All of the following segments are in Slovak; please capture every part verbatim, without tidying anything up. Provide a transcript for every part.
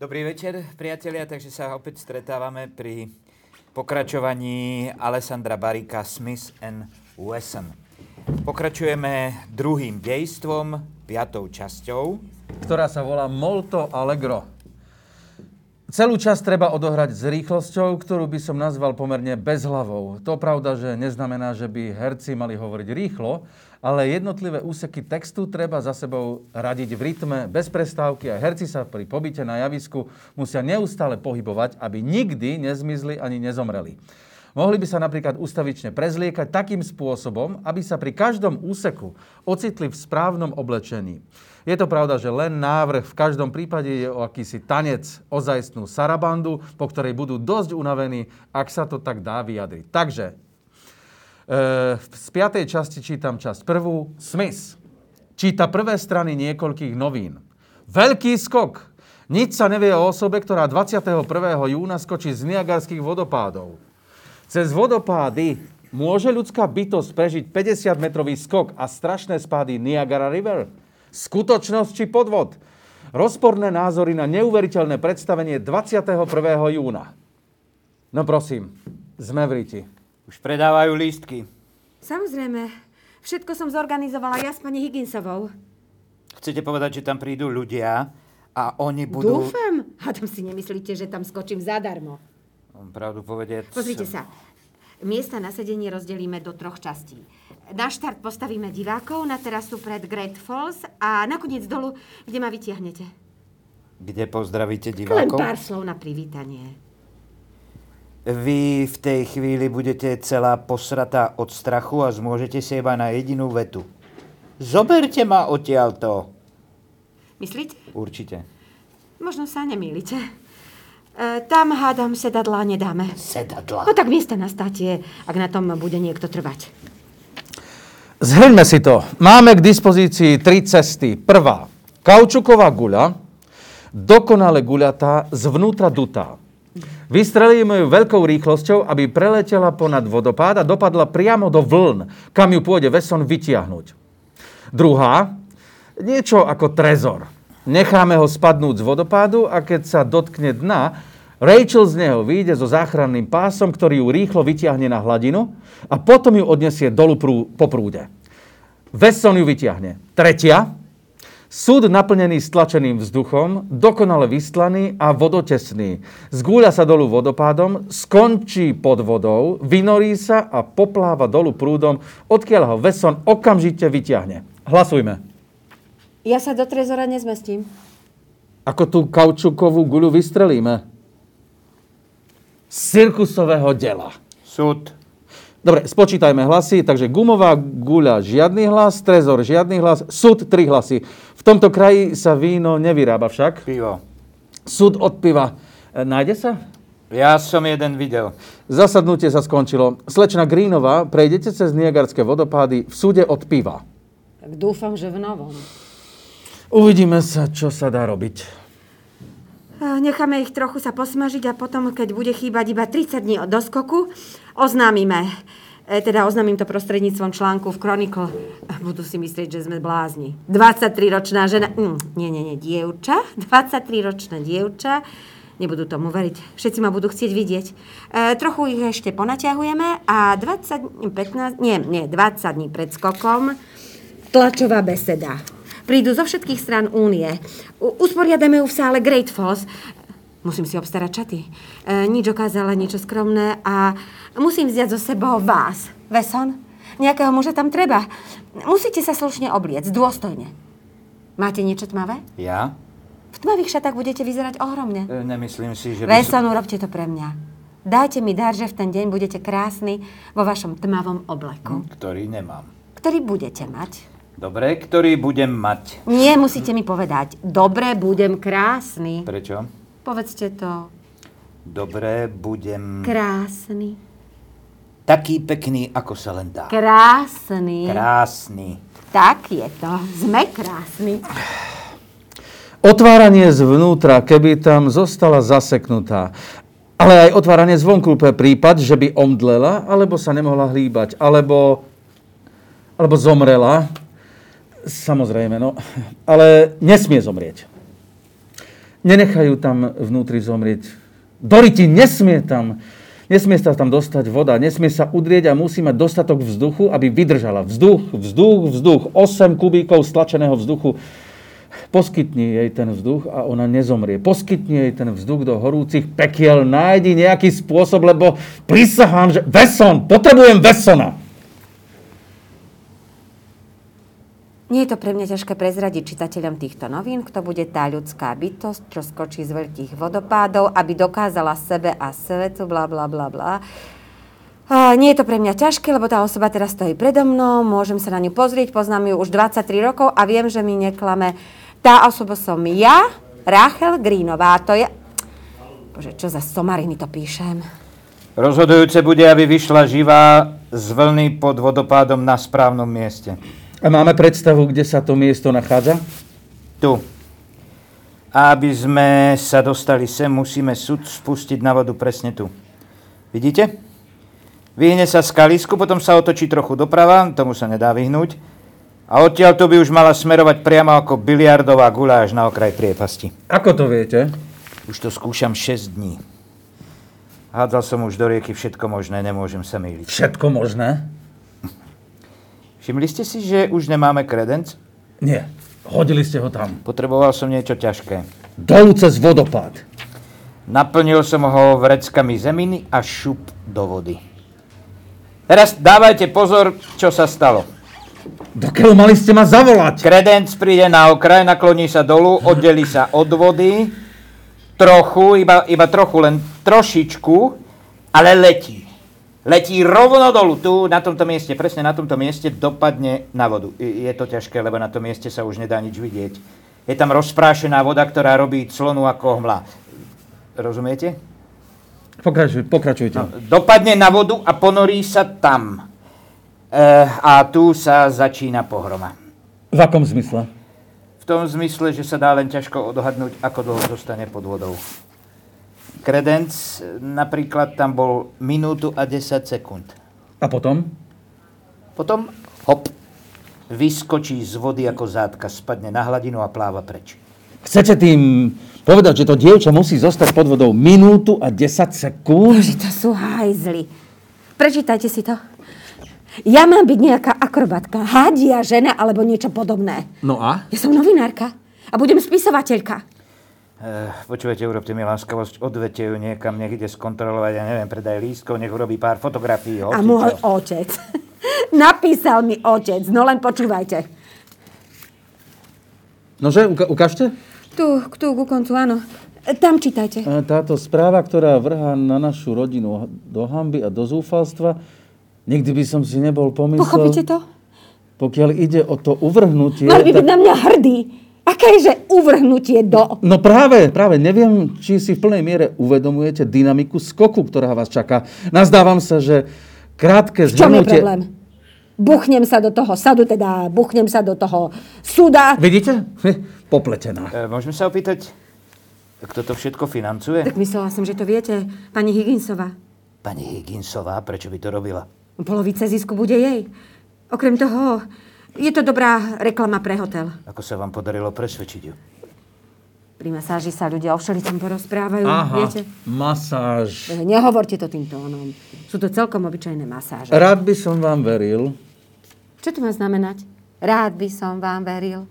Dobrý večer, priatelia, takže sa opäť stretávame pri pokračovaní Alessandra Baricca Smith and Wesson. Pokračujeme druhým dejstvom, piatou časťou, ktorá sa volá Molto Allegro. Celú časť treba odohrať s rýchlosťou, ktorú by som nazval pomerne bezhlavou. To pravda, že neznamená, že by herci mali hovoriť rýchlo, ale jednotlivé úseky textu treba za sebou radiť v rytme, bez prestávky a herci sa pri pobyte na javisku musia neustále pohybovať, aby nikdy nezmizli ani nezomreli. Mohli by sa napríklad ustavične prezliekať takým spôsobom, aby sa pri každom úseku ocitli v správnom oblečení. Je to pravda, že len návrh v každom prípade je o akýsi tanec, ozajstnú sarabandu, po ktorej budú dosť unavení, ak sa to tak dá vyjadriť. Takže e, z piatej časti čítam časť prvú. Smith číta prvé strany niekoľkých novín. Veľký skok. Nič sa nevie o osobe, ktorá dvadsiateho prvého júna skočí z Niagarských vodopádov. Cez vodopády môže ľudská bytosť prežiť päťdesiatmetrový skok a strašné spády Niagara River? Skutočnosť či podvod? Rozporné názory na neuveriteľné predstavenie dvadsiateho prvého júna. No prosím, sme v riti. Už predávajú lístky. Samozrejme. Všetko som zorganizovala ja s pani Higginsovou. Chcete povedať, že tam prídu ľudia a oni budú... Dúfam. Hádam si nemyslíte, že tam skočím zadarmo. Pravdu povediac... Pozrite sa. Miesta na sedenie rozdelíme do troch častí. Na štart postavíme divákov na terasu pred Great Falls a nakoniec dolu, kde ma vytiahnete. Kde pozdravíte Len divákov? pár slov na privítanie. Vy v tej chvíli budete celá posratá od strachu a zmôžete si iba na jedinú vetu. Zoberte ma odtiaľto. Myslíte? Určite. Možno sa nemýlite. E, tam, hádam, sedadlá nedáme. Sedadlá? No tak miesta na státie, ak na tom bude niekto trvať. Zhrňme si to. Máme k dispozícii tri cesty. Prvá. Kaučuková guľa, dokonale guľatá, zvnútra dutá. Vystrelíme ju veľkou rýchlosťou, aby preletela ponad vodopád a dopadla priamo do vln, kam ju pôjde Wesson vytiahnuť. Druhá. Niečo ako trezor. Necháme ho spadnúť z vodopádu a keď sa dotkne dna, Rachel z neho vyjde so záchranným pásom, ktorý ju rýchlo vytiahne na hladinu a potom ju odnesie dolu prú, po prúde. Wesson ju vytiahne. Tretia. Súd naplnený stlačeným vzduchom, dokonale vystlaný a vodotesný. Zgúľa sa dolu vodopádom, skončí pod vodou, vynorí sa a popláva dolu prúdom, odkiaľ ho Wesson okamžite vytiahne. Hlasujme. Ja sa do trezora nezmestím. Ako tú kaučukovú guľu vystrelíme? Z cirkusového dela. Súd. Dobre, spočítajme hlasy. Takže gumová guľa žiadny hlas, trezor žiadny hlas, súd tri hlasy. V tomto kraji sa víno nevyrába však. Pivo. Súd od piva. E, nájde sa? Ja som jeden videl. Zasadnutie sa skončilo. Slečna Greenová, prejdete cez Niagarské vodopády v súde od piva. Tak dúfam, že v novom. Uvidíme sa, čo sa dá robiť. Necháme ich trochu sa posmažiť a potom, keď bude chýbať iba tridsať dní od doskoku, oznámime. E, teda oznámim to prostredníctvom článku v Chronicle. Budú si myslieť, že sme blázni. dvadsaťtriročná žena... Mm, nie, nie, nie, dievča. dvadsaťtriročná dievča. Nebudú tomu veriť. Všetci ma budú chcieť vidieť. E, trochu ich ešte ponaťahujeme a dvadsať, pätnásť, nie, nie, dvadsať dní pred skokom tlačová beseda. Prídu zo všetkých strán únie. Usporiadame ju v sále Great Falls. Musím si obstarať čaty. E, nič okázala, niečo skromné a musím vziať zo sebou vás. Wesson, nejakého muža tam treba. Musíte sa slušne obliecť, dôstojne. Máte niečo tmavé? Ja? V tmavých šatách budete vyzerať ohromne. E, nemyslím si, že... Wesson, som... urobte to pre mňa. Dajte mi dar, že v ten deň budete krásni vo vašom tmavom obleku. Ktorý nemám. Ktorý budete mať. Dobre, ktorý budem mať. Nie, musíte mi povedať. Dobre, budem krásny. Prečo? Povedzte to. Dobre, budem... Krásny. Taký pekný, ako sa len dá. Krásny. Krásny. Tak je to. Sme krásni. Otváranie zvnútra, keby tam zostala zaseknutá. Ale aj otváranie zvonku pre prípad, že by omdlela, alebo sa nemohla hýbať, alebo, alebo zomrela. Samozrejme, no. Ale nesmie zomrieť. Nenechajú tam vnútri zomrieť. Doriti, nesmie tam, nesmie sa tam dostať voda, nesmie sa udrieť a musí mať dostatok vzduchu, aby vydržala. Vzduch, vzduch, vzduch, osem kubíkov stlačeného vzduchu. Poskytni jej ten vzduch a ona nezomrie. Poskytni jej ten vzduch do horúcich pekiel. Nájdi nejaký spôsob, lebo prisahám, že... Wesson! Potrebujem Wessona! Nie je to pre mňa ťažké prezradiť čitateľom týchto novín, kto bude tá ľudská bytosť, čo skočí z veľkých vodopádov, aby dokázala sebe a svetu, bla, bla, bla, bla. A nie je to pre mňa ťažké, lebo tá osoba teraz stojí predo mnou, môžem sa na ňu pozrieť, poznám ju už dvadsaťtri rokov a viem, že mi neklame. Tá osoba som ja, Rachel Greenová, to je... Bože, čo za somariny to píšem? Rozhodujúce bude, aby vyšla živá z vlny pod vodopádom na správnom mieste. A máme predstavu, kde sa to miesto nachádza? Tu. A aby sme sa dostali sem, musíme súd spustiť na vodu presne tu. Vidíte? Vyhne sa skalisku, potom sa otočí trochu doprava, tomu sa nedá vyhnúť. A odtiaľ to by už mala smerovať priamo ako biliardová guľa až na okraj priepasti. Ako to viete? Už to skúšam šesť dní. Hádzal som už do rieky všetko možné, nemôžem sa mýliť. Všetko možné? Všimli ste si, že už nemáme kredenc? Nie. Hodili ste ho tam. Potreboval som niečo ťažké. Dolu cez vodopád. Naplnil som ho vreckami zeminy a šup do vody. Teraz dávajte pozor, čo sa stalo. Dokiaľ mali ste ma zavolať? Kredenc príde na okraj, nakloní sa dolu, oddelí sa od vody. Trochu, iba, iba trochu, len trošičku, ale letí. Letí rovno dolu, tu na tomto mieste, presne na tomto mieste dopadne na vodu. Je to ťažké, lebo na tom mieste sa už nedá nič vidieť. Je tam rozprášená voda, ktorá robí clonu ako hmla. Rozumiete? Pokračuj, pokračujte. No, dopadne na vodu a ponorí sa tam. E, a tu sa začína pohroma. V akom zmysle? V tom zmysle, že sa dá len ťažko odhadnúť, ako dlho zostane pod vodou. Kredenc napríklad tam bol minútu a desať sekúnd. A potom? Potom hop, vyskočí z vody ako zátka, spadne na hladinu a pláva preč. Chcete tým povedať, že to dievča musí zostať pod vodou minútu a desať sekúnd? Bože, to sú hajzli. Prečítajte si to. Ja mám byť nejaká akrobatka, hádia žena alebo niečo podobné. No a? Ja som novinárka a budem spisovateľka. Uh, počujete, urobte mi láskavosť, odvete ju niekam, nech ide skontrolovať, ja neviem, predaj lístkov, nech urobí pár fotografií. A môj otec. Napísal mi otec, no len počúvajte. Nože, uka- ukážte? Tu, tu, ku koncu, áno. Tam čítajte. Táto správa, ktorá vrhá na našu rodinu do hanby a do zúfalstva, nikdy by som si nebol pomyslel... Pochopíte to? Pokiaľ ide o to uvrhnutie... Mal by byť tak... na mňa hrdý. Aké je, že uvrhnutie do... No práve, práve. Neviem, či si v plnej miere uvedomujete dynamiku skoku, ktorá vás čaká. Nazdávam sa, že krátke zhrnutie... V čom je problém? Buchnem sa do toho sadu, teda buchnem sa do toho súda. Vidíte? Popletená. E, môžeme sa opýtať, kto to všetko financuje? Tak myslela som, že to viete, pani Higginsová. Pani Higginsová, prečo by to robila? Polovica zisku bude jej. Okrem toho... Je to dobrá reklama pre hotel. Ako sa vám podarilo presvedčiť ju? Pri masáži sa ľudia o všeličom porozprávajú, Aha, viete? masáž. Nehovorte to tým tónom. Sú to celkom obyčajné masáže. Rád by som vám veril. Čo to má znamenať? Rád by som vám veril.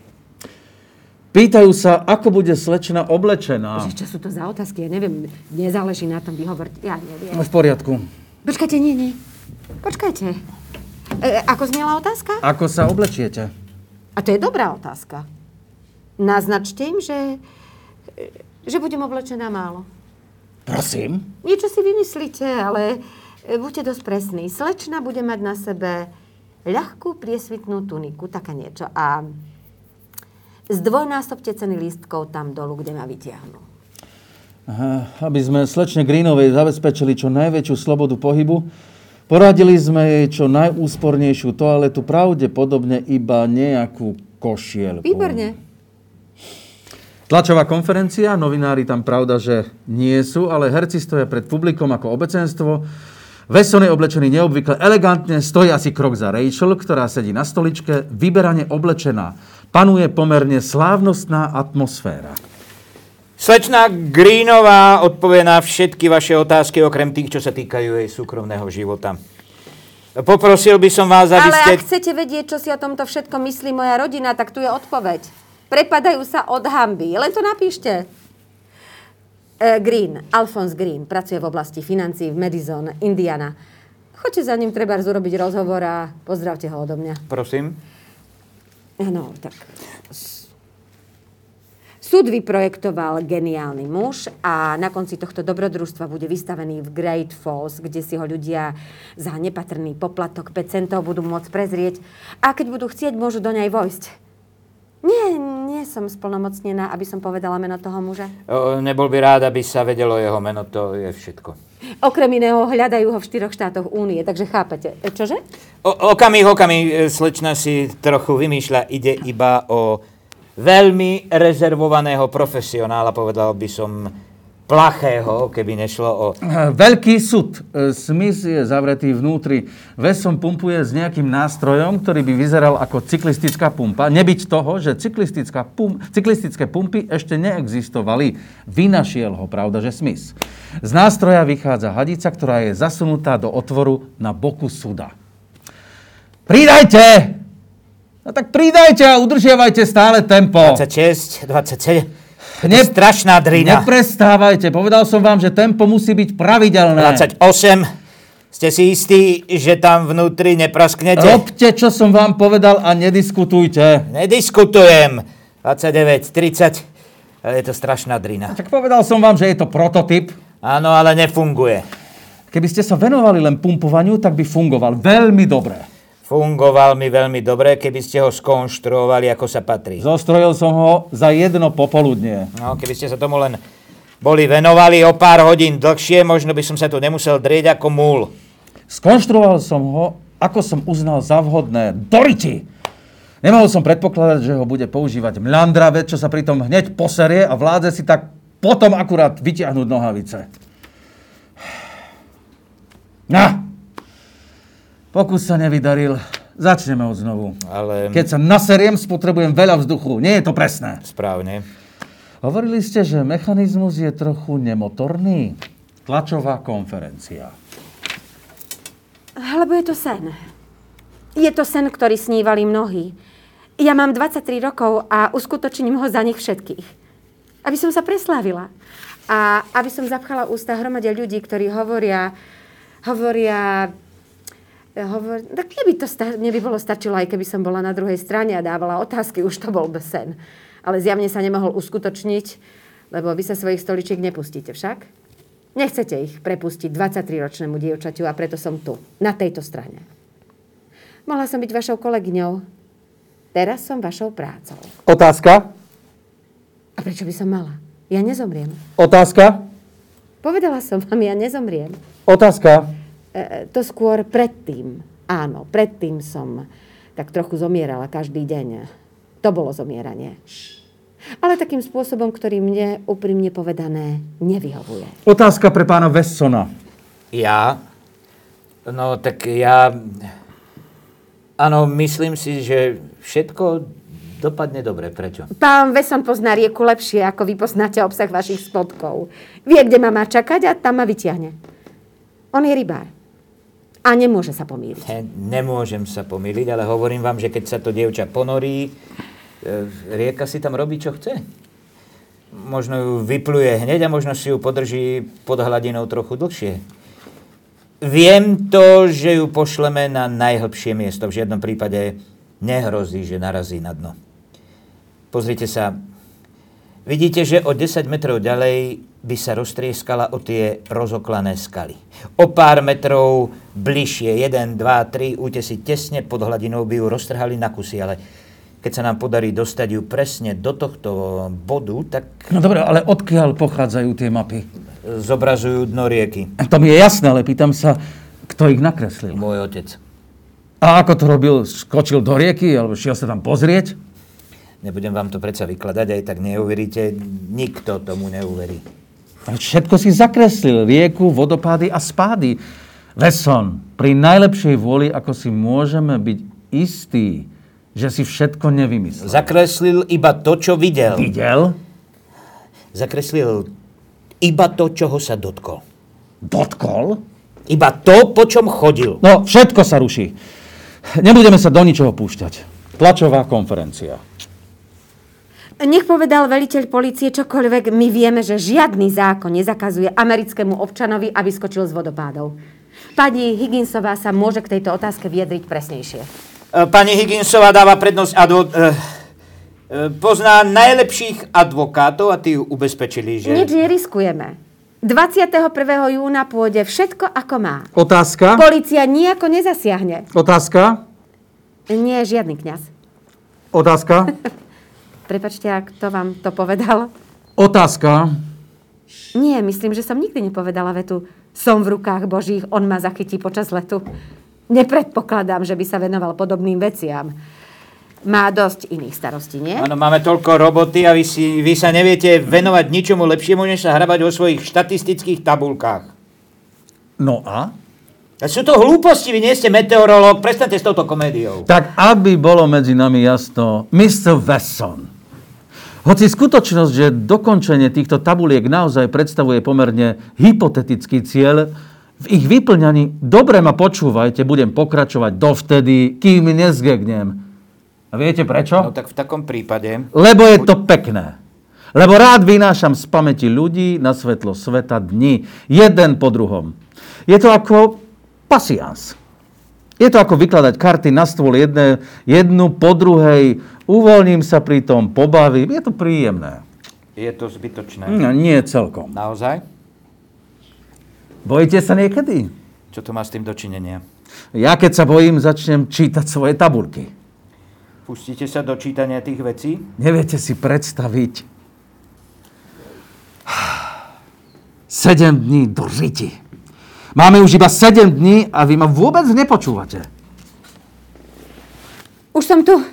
Pýtajú sa, ako bude slečna oblečená. Že, čo sú to za otázky? Ja neviem, nezáleží na tom, vy hovoríte. Ja neviem. V poriadku. Počkajte, nie, nie. Počkajte. E, ako znela otázka? Ako sa oblečiete? A to je dobrá otázka. Naznačte im, že, že budem oblečená málo. Prosím? Niečo si vymyslíte, ale buďte dosť presní. Slečna bude mať na sebe ľahkú priesvitnú tuniku, taká niečo. A zdvojnásobte ceny lístkov tam dolu, kde ma vytiahnu. Aha, aby sme slečne Greenovej zabezpečili čo najväčšiu slobodu pohybu, poradili sme jej čo najúspornejšiu toaletu, pravdepodobne iba nejakú košielku. Výborne. Tlačová konferencia, novinári tam pravda, že nie sú, ale herci stoja pred publikom ako obecenstvo. Wesson je oblečený neobvykle elegantne, stojí asi krok za Rachel, ktorá sedí na stoličke, vyberane oblečená. Panuje pomerne slávnostná atmosféra. Slečna Greenová odpovie na všetky vaše otázky, okrem tých, čo sa týkajú jej súkromného života. Poprosil by som vás, aby Ale ste... ak chcete vedieť, čo si o tomto všetko myslí moja rodina, tak tu je odpoveď. Prepadajú sa od hanby. Len to napíšte. E, Green, Alphonse Green, pracuje v oblasti financií v Madison, Indiana. Choďte za ním, treba urobiť rozhovor a pozdravte ho odo mňa. Prosím. No, tak... Súd vyprojektoval geniálny muž a na konci tohto dobrodružstva bude vystavený v Great Falls, kde si ho ľudia za nepatrný poplatok päť centov budú môcť prezrieť a keď budú chcieť, môžu do nej vojsť. Nie, nie som splnomocnená, aby som povedala meno toho muža. O, nebol by rád, aby sa vedelo jeho meno, to je všetko. Okrem iného hľadajú ho v štyroch štátoch únie, takže chápete. Čože? O, okamih, okamih, slečna si trochu vymýšľa, ide iba o veľmi rezervovaného profesionála, povedal by som plachého, keby nešlo o... Veľký súd. Smith je zavretý vnútri. Wesson pumpuje s nejakým nástrojom, ktorý by vyzeral ako cyklistická pumpa. Nebyť toho, že cyklistická pum- cyklistické pumpy ešte neexistovali. Vynašiel ho, pravda, že Smith. Z nástroja vychádza hadica, ktorá je zasunutá do otvoru na boku súda. Pridajte! No tak pridajte a udržiavajte stále tempo. dvadsaťšesť, dvadsaťsedem. Ne, strašná drina. Neprestávajte. Povedal som vám, že tempo musí byť pravidelné. dvadsaťosem. Ste si istí, že tam vnútri neprasknete? Robte, čo som vám povedal a nediskutujte. Nediskutujem. dvadsaťdeväť, tridsať. Ale je to strašná drina. Tak povedal som vám, že je to prototyp. Áno, ale nefunguje. Keby ste sa venovali len pumpovaniu, tak by fungoval veľmi dobre. Fungoval mi veľmi dobre, keby ste ho skonštruovali, ako sa patrí. Zostrojil som ho za jedno popoludnie. No, keby ste sa tomu len boli venovali o pár hodín dlhšie, možno by som sa tu nemusel drieť ako múl. Skonštruoval som ho, ako som uznal za vhodné. Doriti! Nemohol som predpokladať, že ho bude používať mľandravec, čo sa pritom hneď poserie a vládze si tak potom akurát vytiahnuť nohavice. Na! Pokus sa nevydaril. Začneme od znovu. Ale... Keď sa naseriem, spotrebujem veľa vzduchu. Nie je to presné. Správne. Hovorili ste, že mechanizmus je trochu nemotorný. Tlačová konferencia. Lebo je to sen. Je to sen, ktorý snívali mnohí. Ja mám dvadsaťtri rokov a uskutočním ho za nich všetkých. Aby som sa preslávila. A aby som zapchala ústa hromade ľudí, ktorí hovoria... Hovoria... Hovor... Tak mne by, to sta... mne by bolo stačilo, aj keby som bola na druhej strane a dávala otázky, už to bol sen. Ale zjavne sa nemohol uskutočniť, lebo vy sa svojich stoličiek nepustíte však. Nechcete ich prepustiť dvadsaťtriročnému dievčaťu a preto som tu, na tejto strane. Mohla som byť vašou kolegyňou. Teraz som vašou prácou. Otázka? A prečo by som mala? Ja nezomriem. Otázka? Povedala som vám, ja nezomriem. Otázka? E, to skôr predtým. Áno, predtým som tak trochu zomierala každý deň. To bolo zomieranie. Ale takým spôsobom, ktorý mne, úprimne povedané, nevyhovuje. Otázka pre pána Wessona. Ja? No, tak ja... Áno, myslím si, že všetko dopadne dobre. Prečo? Pán Wesson pozná rieku lepšie, ako vy poznáte obsah vašich spodkov. Vie, kde ma má čakať a tam ma vyťahne. On je rybár. A nemôže sa pomýliť. He, nemôžem sa pomýliť, ale hovorím vám, že keď sa to dievča ponorí, e, rieka si tam robí, čo chce. Možno ju vypluje hneď a možno si ju podrží pod hladinou trochu dlhšie. Viem to, že ju pošleme na najhlbšie miesto. V žiadnom prípade nehrozí, že narazí na dno. Pozrite sa. Vidíte, že o desať metrov ďalej by sa roztrieskala o tie rozoklané skaly. O pár metrov bližšie, jeden, dva, tri útesy tesne pod hladinou by ju roztrhali na kusy, ale keď sa nám podarí dostať ju presne do tohto bodu, tak... No dobre, ale odkiaľ pochádzajú tie mapy? Zobrazujú dno rieky. To mi je jasné, ale pýtam sa, kto ich nakreslil? Môj otec. A ako to robil? Skočil do rieky, alebo šiel sa tam pozrieť? Nebudem vám to predsa vykladať, aj tak neuveríte. Nikto tomu neuverí. Všetko si zakreslil. Rieku, vodopády a spády. Wesson, pri najlepšej vôli, ako si môžeme byť istí, že si všetko nevymyslel. Zakreslil iba to, čo videl. Videl? zakreslil iba to, čoho sa dotkol. Dotkol? Iba to, po čom chodil. No, všetko sa ruší. Nebudeme sa do ničoho púšťať. Tlačová konferencia. Nech povedal veliteľ polície čokoľvek, my vieme, že žiadny zákon nezakazuje americkému občanovi, aby skočil z vodopádov. Pani Higginsová sa môže k tejto otázke vyjadriť presnejšie. Pani Higginsová dáva prednosť advo... pozná najlepších advokátov a tí ju ubezpečili, že... Nič neriskujeme. dvadsiateho prvého júna pôjde všetko ako má. Otázka? Polícia nijako nezasiahne. Otázka? Nie je žiadny kňaz. Otázka? Prepačte, ak to vám to povedal. Otázka? Nie, myslím, že som nikdy nepovedala vetu som v rukách Božích, on ma zachytí počas letu. Nepredpokladám, že by sa venoval podobným veciam. Má dosť iných starostí, nie? Áno, máme toľko roboty a vy, si, vy sa neviete venovať ničomu lepšiemu, než sa hrabať vo svojich štatistických tabulkách. No a? A sú to hlúposti, vy nie ste meteorológ, prestaňte s touto komédiou. Tak, aby bolo medzi nami jasno, mister Wesson. Hoci skutočnosť, že dokončenie týchto tabuliek naozaj predstavuje pomerne hypotetický cieľ, v ich vyplňaní, dobre ma počúvajte, budem pokračovať dovtedy, kým nezgegnem. A viete prečo? No tak v takom prípade... Lebo je to pekné. Lebo rád vynášam z pamäti ľudí na svetlo sveta dni. Jeden po druhom. Je to ako pasians. Je to ako vykladať karty na stôl jedne, jednu po druhej. Uvoľním sa pri tom, pobavím. Je to príjemné. Je to zbytočné. No, nie celkom. Naozaj? Bojíte sa niekedy? Čo to má s tým dočinenia? Ja keď sa bojím, začnem čítať svoje tabulky. Pustíte sa do čítania tých vecí? Neviete si predstaviť. sedem dní do žiti. Máme už iba sedem dní a vy ma vôbec nepočúvate. Už som tu.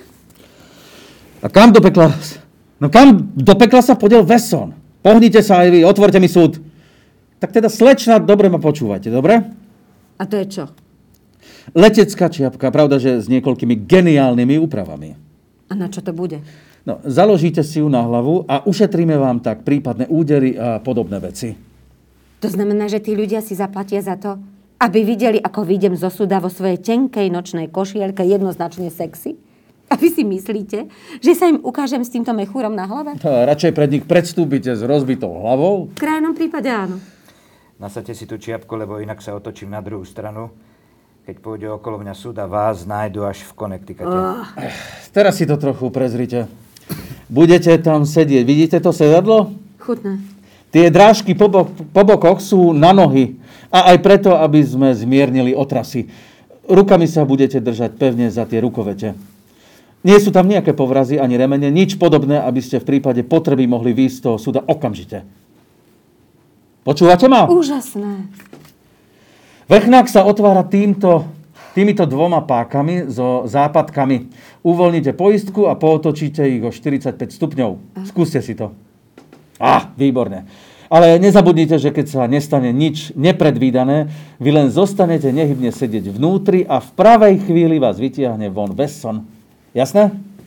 A kam do pekla? No kam do pekla sa podiel Wesson? Pohnite sa aj vy, otvorte mi súd. Tak teda, slečna, dobre ma počúvate, dobre? A to je čo? Letecká čiapka, pravda, že s niekoľkými geniálnymi úpravami. A na čo to bude? No, založíte si ju na hlavu a ušetríme vám tak prípadné údery a podobné veci. To znamená, že tí ľudia si zaplatia za to, aby videli, ako vyjdem zo súda vo svojej tenkej nočnej košielke jednoznačne sexy? A vy si myslíte, že sa im ukážem s týmto mechúrom na hlave? A radšej pred nich predstúpite s rozbitou hlavou? V krajnom prípade áno. Nasadte si tú čiapku, lebo inak sa otočím na druhú stranu. Keď pôjde okolo mňa súda, vás nájdu až v Connecticute. Oh. Teraz si to trochu prezrite. Budete tam sedieť. Vidíte to sedadlo? Chutné. Tie drážky po, bok, po bokoch sú na nohy. A aj preto, aby sme zmiernili otrasy. Rukami sa budete držať pevne za tie rukovete. Nie sú tam nejaké povrazy ani remene, nič podobné, aby ste v prípade potreby mohli výjsť z toho súda okamžite. Počúvate ma? Úžasné. Vrchnák sa otvára týmto, týmito dvoma pákami so západkami. Uvoľnite poistku a pootočíte ich o štyridsaťpäť stupňov. Skúste si to. Á, výborne. Ale nezabudnite, že keď sa nestane nič nepredvídané, vy len zostanete nehybne sedieť vnútri a v pravej chvíli vás vytiahne von Wesson. Jasné?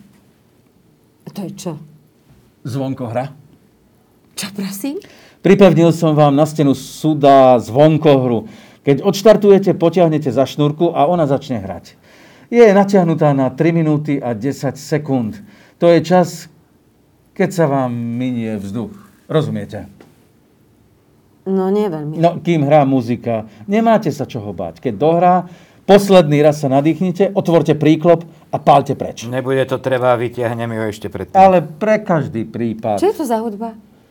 To je čo? Zvonkohra. Čo, prosím? Pripevnil som vám na stenu súda zvonkohru. Keď odštartujete, potiahnete za šnúrku a ona začne hrať. Je natiahnutá na tri minúty a desať sekúnd. To je čas, keď sa vám minie vzduch. Rozumiete? No, nie veľmi. No, kým hrá muzika, nemáte sa čoho báť. Keď dohrá, posledný raz sa nadýchnite, otvorte príklop a pálte preč. Nebude to treba, vytiahnem ju ešte predtým. Ale pre každý prípad Čo je to za hudba?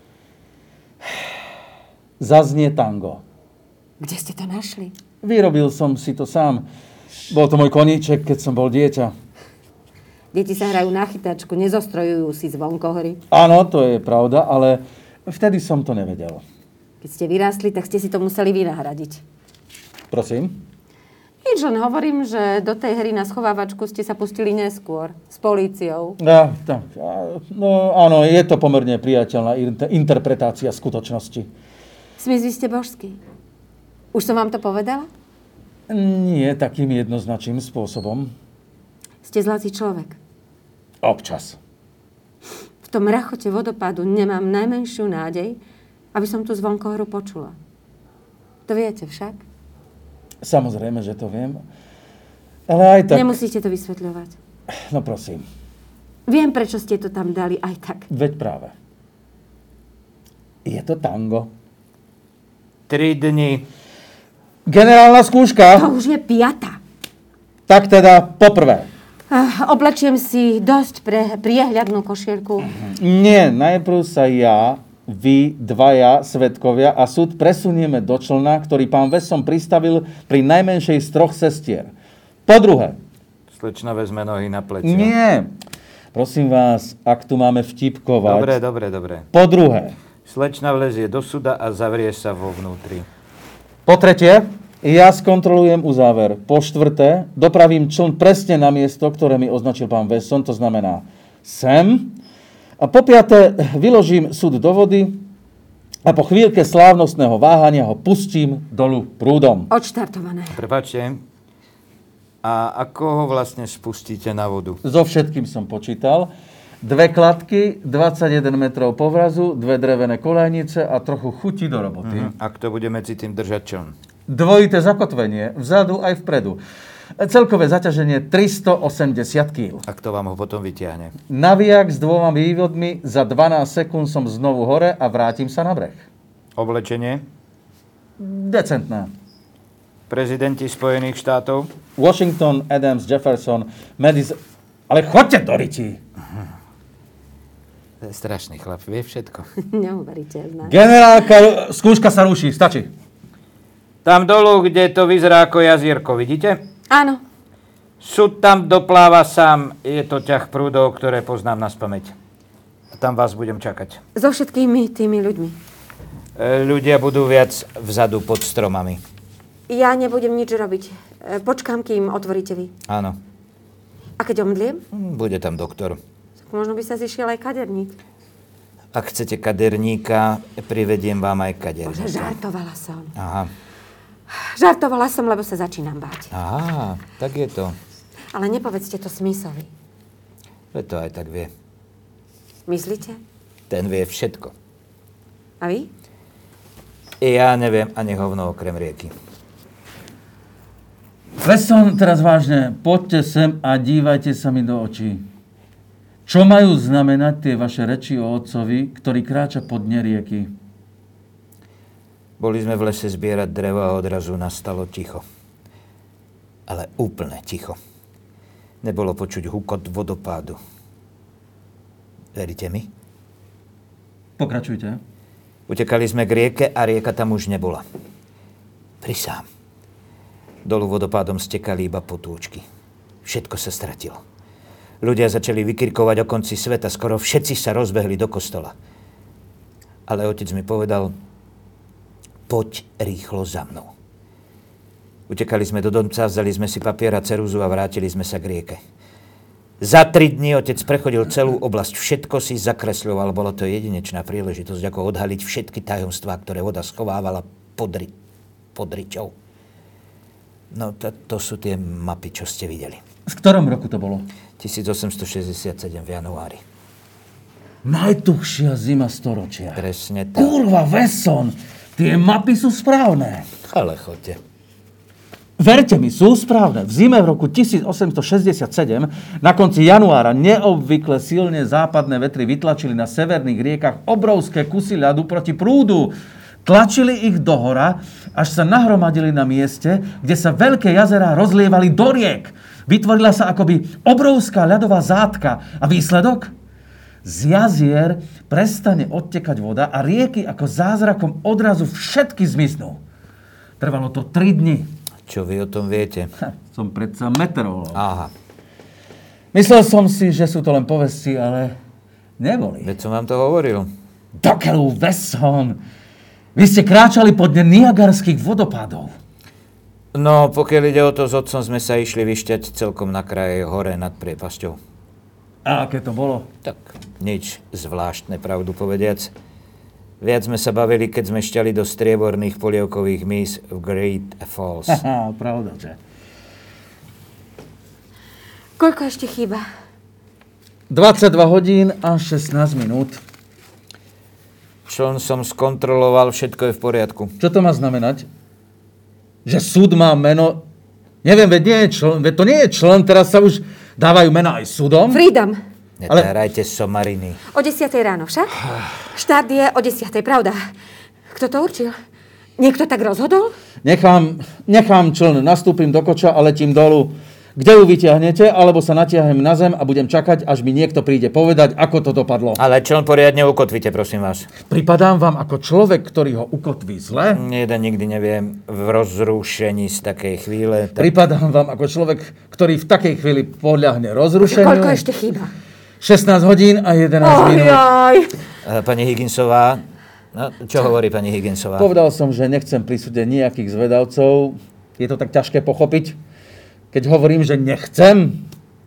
zaznie tango. Kde ste to našli? Vyrobil som si to sám. Bol to môj koníček, keď som bol dieťa. Deti sa hrajú na chytačku, nezostrojujú si zvonkohry. Áno, to je pravda, ale vtedy som to nevedel. Keď ste vyrástli, tak ste si to museli vynahradiť. Prosím? Nič, len hovorím, že do tej hry na schovávačku ste sa pustili neskôr. S políciou. Ja, tak, no áno, je to pomerne priateľná inter- interpretácia skutočnosti. Smith, vy ste božský. Už som vám to povedala? Nie takým jednoznačným spôsobom. Ste zlatý človek. Občas. V tom rachote vodopádu nemám najmenšiu nádej, aby som tu zvonkohoru počula. To viete však? Samozrejme, že to viem. Ale aj tak... Nemusíte to vysvetľovať. No prosím. Viem, prečo ste to tam dali aj tak. Veď práve. Je to tango. Tri dni. Generálna skúška. To už je piata. Tak teda poprvé. Uh, oblečiem si dosť pre priehľadnú košierku. Nie, najprv sa ja, vy, dvaja, svedkovia a súd presunieme do člna, ktorý pán Wesson pristavil pri najmenšej z troch sestier. Po druhé. Slečna vezme nohy na plecia. Nie. Prosím vás, ak tu máme vtipkovať. Dobre, dobre, dobre. Po druhé. Slečna vlezie do suda a zavrie sa vo vnútri. Po tretie. Ja skontrolujem uzáver. Po štvrté, dopravím čln presne na miesto, ktoré mi označil pán Wesson, to znamená sem. A po piaté, vyložím súd do vody a po chvíľke slávnostného váhania ho pustím dolu prúdom. Odštartované. Prepáčte, a ako ho vlastne spustíte na vodu? So všetkým som počítal. Dve kladky, dvadsaťjeden metrov povrazu, dve drevené kolajnice a trochu chuti do roboty. Mhm. A kto bude medzi tým držať čln? Dvojité zakotvenie, vzadu aj vpredu. Celkové zaťaženie tristoosemdesiat kíl. A kto vám ho potom vyťahne? Navijak s dvoma vývodmi, za dvanásť sekúnd som znovu hore a vrátim sa na breh. Oblečenie? Decentné. Prezidenti Spojených štátov? Washington, Adams, Jefferson, Madison... Ale choďte do riti! To je strašný chlap, vie všetko. Neuveriteľné. Generálka, skúška sa ruší, stačí. Tam dolu, kde to vyzerá ako jazierko, vidíte? Áno. Súd tam dopláva sám. Je to ťah prúdov, ktoré poznám naspamäť. A tam vás budem čakať. So všetkými tými ľuďmi. E, ľudia budú viac vzadu pod stromami. Ja nebudem nič robiť. E, Počkám, kým otvoríte vy. Áno. A keď omdliem? Bude tam doktor. Možno by sa zišiel aj kaderník. Ak chcete kaderníka, privediem vám aj Bože, kaderníka. žartovala som. Aha. Žartovala som, lebo sa začínam báť. Aha, tak je to. Ale nepovedzte to Smithovi. Veď to aj tak vie. Myslíte? Ten vie všetko. A vy? Ja neviem ani hovno okrem rieky. Wesson, teraz vážne, poďte sem a dívajte sa mi do očí. Čo majú znamenať tie vaše reči o otcovi, ktorý kráča po dne rieky? Boli sme v lese zbierať drevo a odrazu nastalo ticho. Ale úplne ticho. Nebolo počuť hukot vodopádu. Veríte mi? Pokračujte. Utekali sme k rieke a rieka tam už nebola. Prisám. Dolu vodopádom stekali iba potôčky. Všetko sa stratilo. Ľudia začali vykrikovať o konci sveta. Skoro všetci sa rozbehli do kostola. Ale otec mi povedal, poď rýchlo za mnou. Utekali sme do domca, vzali sme si papier a ceruzu a vrátili sme sa k rieke. Za tri dni otec prechodil celú oblasť, všetko si zakresľoval. Bolo to jedinečná príležitosť, ako odhaliť všetky tajomstvá, ktoré voda schovávala pod, ri- pod riťou. No, to, to sú tie mapy, čo ste videli. V ktorom roku to bolo? tisícosemstošesťdesiatsedem v januári. Najtuchšia zima storočia. Presne tak. Kurva, Wesson, tie mapy sú správne. Ale chodte. Verte mi, sú správne. V zime v roku tisícosemstošesťdesiatsedem na konci januára neobvykle silne západné vetry vytlačili na severných riekach obrovské kusy ľadu proti prúdu. Tlačili ich do hora, až sa nahromadili na mieste, kde sa veľké jazerá rozlievali do riek. Vytvorila sa akoby obrovská ľadová zátka. A výsledok? Z jazier prestane odtekať voda a rieky ako zázrakom odrazu všetky zmiznú. Trvalo to tri dni. Čo vy o tom viete? Ha, som predsa meteorológ. Aha. Myslel som si, že sú to len povesti, ale neboli. Veď som vám to hovoril. Dokeľu, Wesson! Vy ste kráčali po dne Niagarských vodopádov. No, pokiaľ ide o to, s otcom sme sa išli vyšťať celkom na kraje hore nad priepasťou. A aké to bolo? Tak, nič zvláštne, pravdu povediac. Viac sme sa bavili, keď sme šťali do strieborných polievkových mís v Great Falls. Haha, pravda, že? Koľko ešte chýba? dvadsaťdva hodín a šestnásť minút. Člen som skontroloval, všetko je v poriadku. Čo to má znamenať? Že súd má meno... Neviem, veď nie je člen, veď to nie je člen, teraz sa už dávajú mená aj súdom. Freedom. Netárajte somariny. O desiatej ráno však? Štart je o desiatej, pravda. Kto to určil? Niekto tak rozhodol? Nechám, nechám člen, nastúpim do koča a letím dolu. Kde ju vyťahnete, alebo sa natiahnem na zem a budem čakať, až mi niekto príde povedať, ako to dopadlo. Ale člen poriadne ukotvite, prosím vás. Pripadám vám ako človek, ktorý ho ukotví zle? Jeden nikdy neviem v rozrušení z takej chvíle. Tak... Pripadám vám ako človek, ktorý v takej chvíli podľahne rozrušeniu? Koľko ešte chýba? šestnásť hodín a jedenásť minút. Ojoj. Pani Higginsová, no, čo, čo hovorí pani Higginsová? Povedal som, že nechcem prisúdiť nejakých zvedavcov. Je to tak ťažké pochopiť, keď hovorím, že nechcem?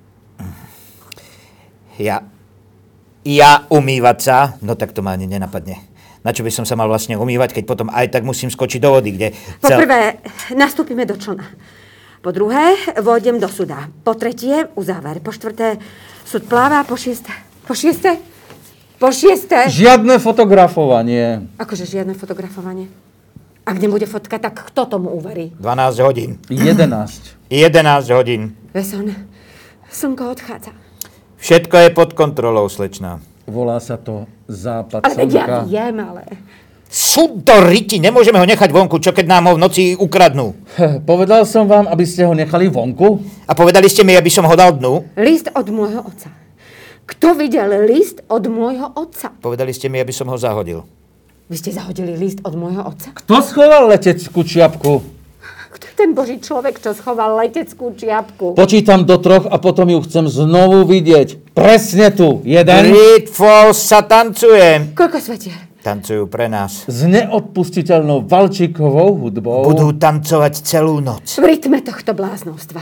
Ja, ja umývať sa? No tak to ma ani nenapadne. Na čo by som sa mal vlastne umývať, keď potom aj tak musím skočiť do vody, kde... Po prvé, nastúpime do člna. Po druhé, vôjdem do súda. Po tretie, uzáver. Po štvrté, súd pláva. Po šieste... Po šieste? Po šieste? Žiadne fotografovanie. Akože žiadne fotografovanie? Ak nebude fotka, tak kto tomu uverí? dvanásť hodín. jedenásť. jedenásť hodín. Veson, slnko odchádza. Všetko je pod kontrolou, slečná. Volá sa to západ Ale veď ja slnka. viem, ale... Súd do riti, nemôžeme ho nechať vonku, čo keď nám ho v noci ukradnú. Povedal som vám, aby ste ho nechali vonku? A povedali ste mi, aby som ho dal dnu? List od môjho otca. Kto videl list od môjho otca? Povedali ste mi, aby som ho zahodil. Vy ste zahodili list od môjho otca? Kto schoval leteckú čiapku? Kto je ten boží človek, čo schoval leteckú čiapku? Počítam do troch a potom ju chcem znovu vidieť. Presne tu. Jeden. Great Falls sa tancuje. Koľko svetiel? Tancujú pre nás. S neodpustiteľnou valčíkovou hudbou. Budú tancovať celú noc. V rytme tohto bláznovstva.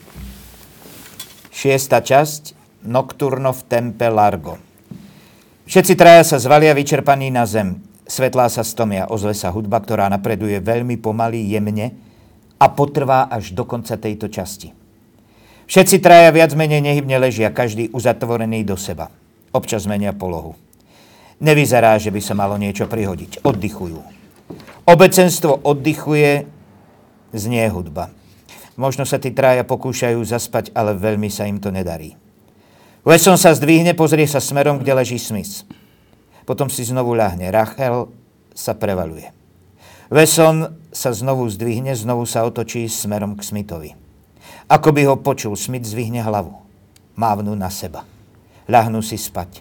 Šiesta časť. Nocturno v tempe Largo. Všetci traja sa zvalia vyčerpaní na zem. Svetlá sa stomia, ozve sa hudba, ktorá napreduje veľmi pomaly, jemne a potrvá až do konca tejto časti. Všetci traja viac menej nehybne ležia, každý uzatvorený do seba. Občas menia polohu. Nevyzerá, že by sa malo niečo prihodiť. Oddychujú. Obecenstvo oddychuje, znie hudba. Možno sa tí traja pokúšajú zaspať, ale veľmi sa im to nedarí. Wesson sa zdvihne, pozrie sa smerom, kde leží Smith. Potom si znovu ľahne. Rachel sa prevaluje. Wesson sa znovu zdvihne, znovu sa otočí smerom k Smithovi. Ako by ho počul, Smith zvihne hlavu. Mávnu na seba. Ľahnú si spať.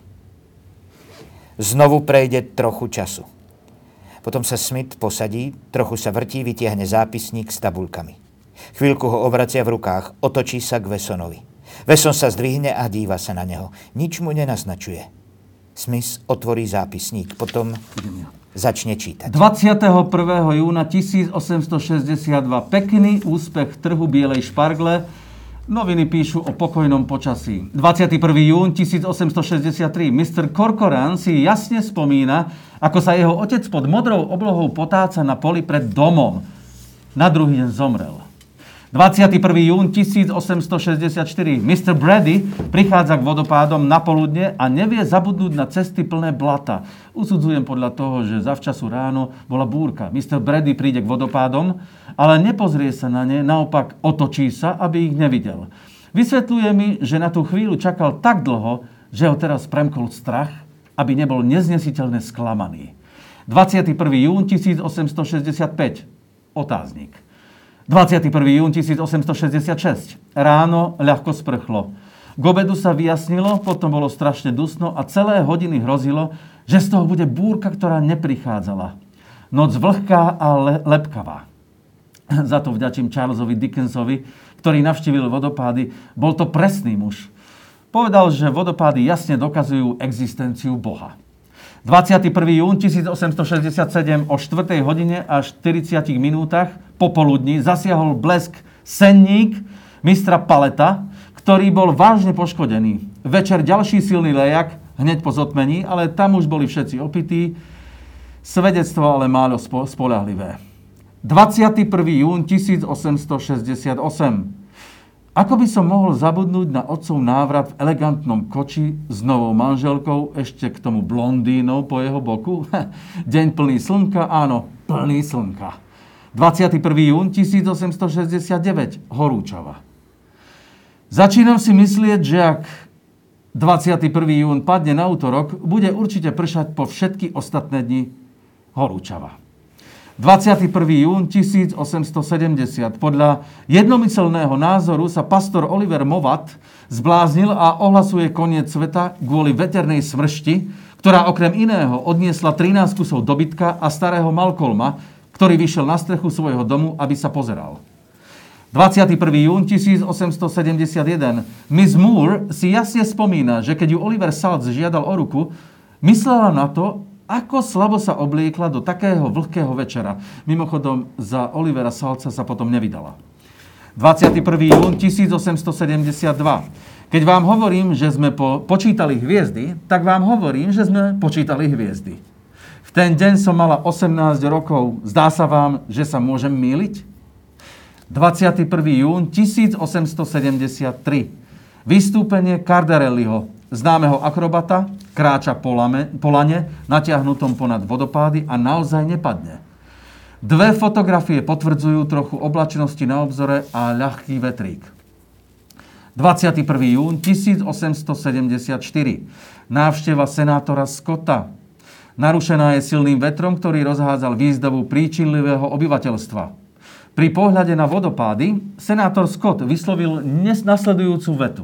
Znovu prejde trochu času. Potom sa Smith posadí, trochu sa vrtí, vytiahne zápisník s tabuľkami. Chvíľku ho obracia v rukách, otočí sa k Wessonovi. Wesson sa zdvihne a díva sa na neho. Nič mu nenaznačuje. Smith otvorí zápisník, potom začne čítať. dvadsiateho prvého júna tisícosemstošesťdesiatdva. Pekný úspech trhu bielej špargle. Noviny píšu o pokojnom počasí. dvadsiateho prvého júna tisícosemstošesťdesiattri. mister Corcoran si jasne spomína, ako sa jeho otec pod modrou oblohou potáca na poli pred domom. Na druhý deň zomrel. dvadsiateho prvého júna tisícosemstošesťdesiatštyri. mister Brady prichádza k vodopádom na poludne a nevie zabudnúť na cesty plné blata. Usudzujem podľa toho, že zavčasu ráno bola búrka. mister Brady príde k vodopádom, ale nepozrie sa na ne, naopak otočí sa, aby ich nevidel. Vysvetľuje mi, že na tú chvíľu čakal tak dlho, že ho teraz premkol strach, aby nebol neznesiteľne sklamaný. dvadsiateho prvého júna tisícosemstošesťdesiatpäť. Otáznik. dvadsiateho prvého júna tisícosemstošesťdesiatšesť. Ráno ľahko sprchlo. K obedu sa vyjasnilo, potom bolo strašne dusno a celé hodiny hrozilo, že z toho bude búrka, ktorá neprichádzala. Noc vlhká a le- lepkavá. Za to vďačím Charlesovi Dickensovi, ktorý navštívil vodopády. Bol to presný muž. Povedal, že vodopády jasne dokazujú existenciu Boha. dvadsiateho prvého júna tisícosemstošesťdesiatsedem o štvrtej hodine a štyridsiatich minútach popoludní zasiahol blesk senník mistra Paleta, ktorý bol vážne poškodený. Večer ďalší silný lejak, hneď po zotmení, ale tam už boli všetci opití. Svedectvo ale málo spo- spoľahlivé. dvadsiateho prvého júna tisícosemstošesťdesiatosem. Ako by som mohol zabudnúť na otcov návrat v elegantnom koči s novou manželkou, ešte k tomu blondínou po jeho boku? Deň plný slnka, áno, plný slnka. dvadsiateho prvého júna tisícosemstošesťdesiatdeväť, Horúčava. Začínam si myslieť, že ak dvadsiateho prvého júna padne na útorok, bude určite pršať po všetky ostatné dni. Horúčava. dvadsiateho prvého júna tisícosemstosedemdesiat. Podľa jednomyselného názoru sa pastor Oliver Movat zbláznil a ohlasuje koniec sveta kvôli veternej smršti, ktorá okrem iného odniesla trinásť kusov dobytka a starého Malcolma, ktorý vyšiel na strechu svojho domu, aby sa pozeral. dvadsiateho prvého júna tisícosemstosedemdesiatjeden. Miss Moore si jasne spomína, že keď ju Oliver Salt žiadal o ruku, myslela na to, ako slabo sa obliekla do takého vlhkého večera. Mimochodom, za Olivera Saltsa sa potom nevydala. dvadsiateho prvého júna tisícosemstosedemdesiatdva. Keď vám hovorím, že sme po- počítali hviezdy, tak vám hovorím, že sme počítali hviezdy. V ten deň som mala osemnásť rokov. Zdá sa vám, že sa môžem mýliť? dvadsiateho prvého júna tisícosemstosedemdesiattri. Vystúpenie Cardarelliho, známeho akrobata, kráča po, lame, po lane, natiahnutom ponad vodopády a naozaj nepadne. Dve fotografie potvrdzujú trochu oblačnosti na obzore a ľahký vetrík. dvadsiateho prvého júna tisícosemstosedemdesiatštyri. Návšteva senátora Scotta. Narušená je silným vetrom, ktorý rozhádzal výzdobu príčinlivého obyvateľstva. Pri pohľade na vodopády senátor Scott vyslovil nasledujúcu vetu.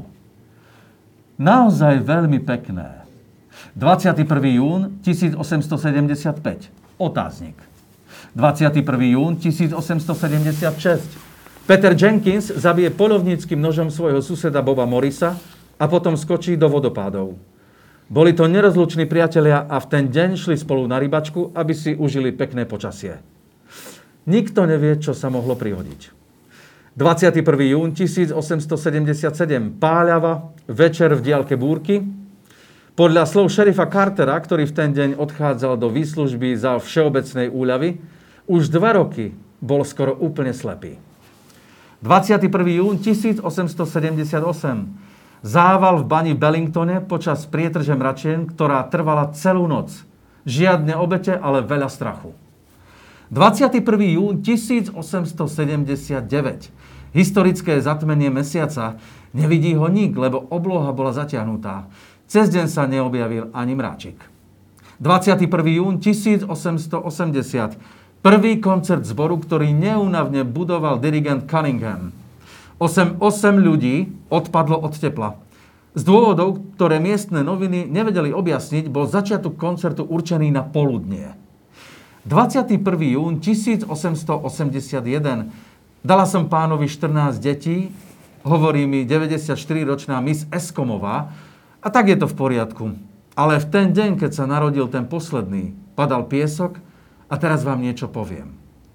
Naozaj veľmi pekné. dvadsiateho prvého júna tisícosemstosedemdesiatpäť. Otáznik. dvadsiateho prvého júna tisícosemstosedemdesiatšesť. Peter Jenkins zabije poľovníckym nožom svojho suseda Boba Morrisa a potom skočí do vodopádov. Boli to nerozluční priatelia a v ten deň šli spolu na rybačku, aby si užili pekné počasie. Nikto nevie, čo sa mohlo prihodiť. dvadsiateho prvého júna tisícosemstosedemdesiatsedem. Páľava, večer v diaľke búrky. Podľa slov šerifa Cartera, ktorý v ten deň odchádzal do výslužby za všeobecnej úľavy, už dva roky bol skoro úplne slepý. dvadsiateho prvého júna tisícosemstosedemdesiatosem. Zával v bani v Bellingtone počas prietrže mračien, ktorá trvala celú noc. Žiadne obete, ale veľa strachu. dvadsiateho prvého júna tisícosemstosedemdesiatdeväť. Historické zatmenie mesiaca. Nevidí ho nik, lebo obloha bola zatiahnutá. Cez deň sa neobjavil ani mráčik. dvadsiateho prvého júna tisícosemstoosemdesiat. Prvý koncert zboru, ktorý neúnavne budoval dirigent Cunningham. osem, osem ľudí odpadlo od tepla. Z dôvodov, ktoré miestne noviny nevedeli objasniť, bol začiatok koncertu určený na poludnie. dvadsiateho prvého júna tisícosemstoosemdesiatjeden. Dala som pánovi štrnásť detí, hovorí mi deväťdesiatštyriročná Miss Eskomová, a tak je to v poriadku. Ale v ten deň, keď sa narodil ten posledný, padal piesok a teraz vám niečo poviem.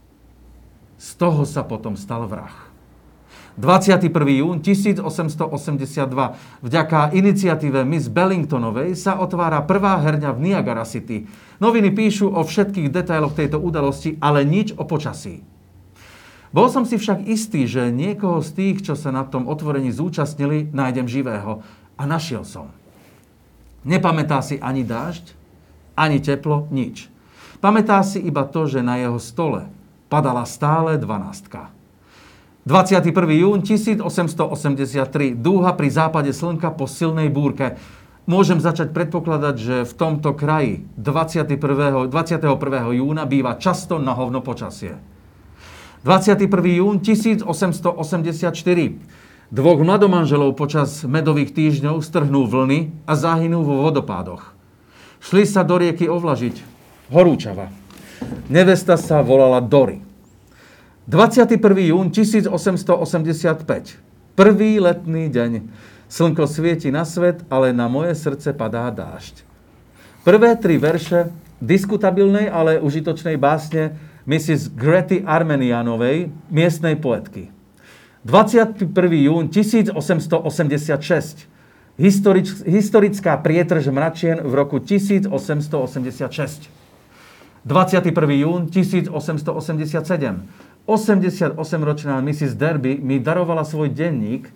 Z toho sa potom stal vrah. dvadsiateho prvého júna tisícosemstoosemdesiatdva. Vďaka iniciatíve Miss Bellingtonovej sa otvára prvá herňa v Niagara City. Noviny píšu o všetkých detailoch tejto udalosti, ale nič o počasí. Bol som si však istý, že niekoho z tých, čo sa na tom otvorení zúčastnili, nájdem živého. A našiel som. Nepamätá si ani dážď, ani teplo, nič. Pamätá si iba to, že na jeho stole padala stále dvanástka. dvadsiateho prvého júna tisícosemstoosemdesiattri. Dúha pri západe slnka po silnej búrke. Môžem začať predpokladať, že v tomto kraji dvadsiateho prvého júna býva často na hovno počasie. dvadsiateho prvého júna tisícosemstoosemdesiatštyri. Dvoch mladomanželov počas medových týždňov strhnú vlny a zahynú vo vodopádoch. Šli sa do rieky ovlažiť. Horúčava. Nevesta sa volala Dory. dvadsiateho prvého júna tisícosemstoosemdesiatpäť. Prvý letný deň. Slnko svieti na svet, ale na moje srdce padá dážď. Prvé tri verše diskutabilnej, ale užitočnej básne missis Grety Armenianovej, miestnej poetky. dvadsiateho prvého júna tisícosemstoosemdesiatšesť. Historic, historická prietrž mračien v roku tisícosemstoosemdesiatšesť. dvadsiateho prvého júna tisícosemstoosemdesiatsedem. osemdesiatosemročná missis Derby mi darovala svoj denník,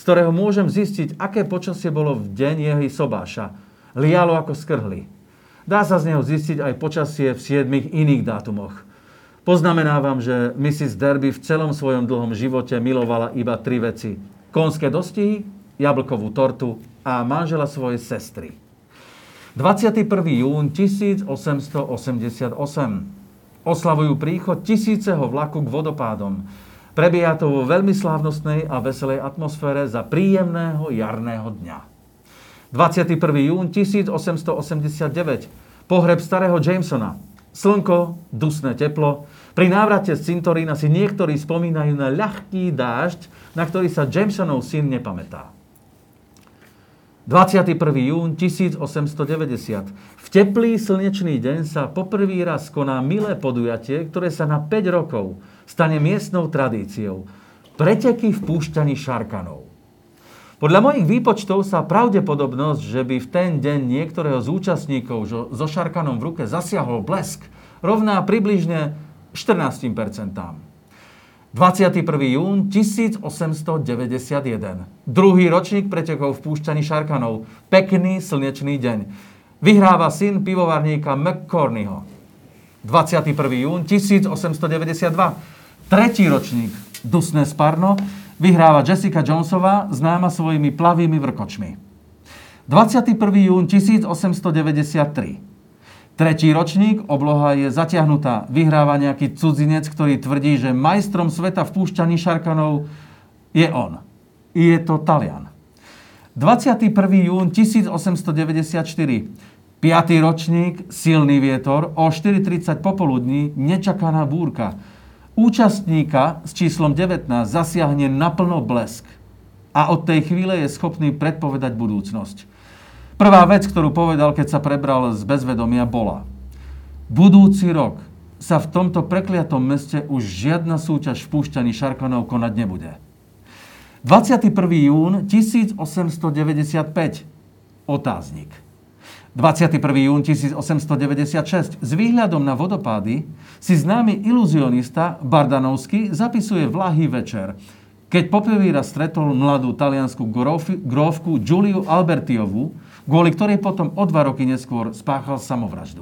ktorého môžem zistiť, aké počasie bolo v deň jeho sobáša. Lialo ako skrhli. Dá sa z neho zistiť aj počasie v siedmich iných dátumoch. Poznamenávam, že missis Derby v celom svojom dlhom živote milovala iba tri veci. Konské dostihy, jablkovú tortu a manžela svojej sestry. dvadsiateho prvého júna tisícosemstoosemdesiatosem. Oslavujú príchod tisíceho vlaku k vodopádom. Prebieha to vo veľmi slávnostnej a veselej atmosfére za príjemného jarného dňa. dvadsiateho prvého júna tisícosemstoosemdesiatdeväť. Pohreb starého Jamesona. Slnko, dusné teplo. Pri návrate z cintorína si niektorí spomínajú na ľahký dážď, na ktorý sa Jamesonov syn nepamätá. dvadsiateho prvého júna tisícosemstodeväťdesiat. V teplý slnečný deň sa poprvý raz koná milé podujatie, ktoré sa na päť rokov stane miestnou tradíciou. Preteky v púšťaní Šarkanov. Podľa mojich výpočtov sa pravdepodobnosť, že by v ten deň niektorého z účastníkov so Šarkanom v ruke zasiahol blesk, rovná približne štrnásť percent. dvadsiateho prvého júna tisícosemstodeväťdesiatjeden. Druhý ročník pretekov v púšťaní Šarkanov. Pekný slnečný deň. Vyhráva syn pivovarníka McCorneyho. dvadsiateho prvého júna tisícosemstodeväťdesiatdva. Tretí ročník Dusné Sparno. Vyhráva Jessica Jonesová, známa svojimi plavými vrkočmi. dvadsiateho prvého júna tisícosemstodeväťdesiattri. Tretí ročník, obloha je zatiahnutá. Vyhráva nejaký cudzinec, ktorý tvrdí, že majstrom sveta v púšťaní Šarkanov je on. Je to Talian. dvadsiateho prvého júna tisícosemstodeväťdesiatštyri. Piatý ročník, silný vietor, o štyri tridsať popoludní, nečakaná búrka. Účastníka s číslom devätnásť zasiahne naplno blesk a od tej chvíle je schopný predpovedať budúcnosť. Prvá vec, ktorú povedal, keď sa prebral z bezvedomia, bola: budúci rok sa v tomto prekliatom meste už žiadna súťaž v púšťaní Šarkanov konať nebude. dvadsiateho prvého júna tisícosemstodeväťdesiatpäť. Otáznik. dvadsiateho prvého júna tisícosemstodeväťdesiatšesť. S výhľadom na vodopády si známy iluzionista Bardanovský zapisuje vlahý večer, keď poprvý raz stretol mladú taliansku grófku Giuliu Albertiovu, kvôli ktorej potom o dva roky neskôr spáchal samovraždu.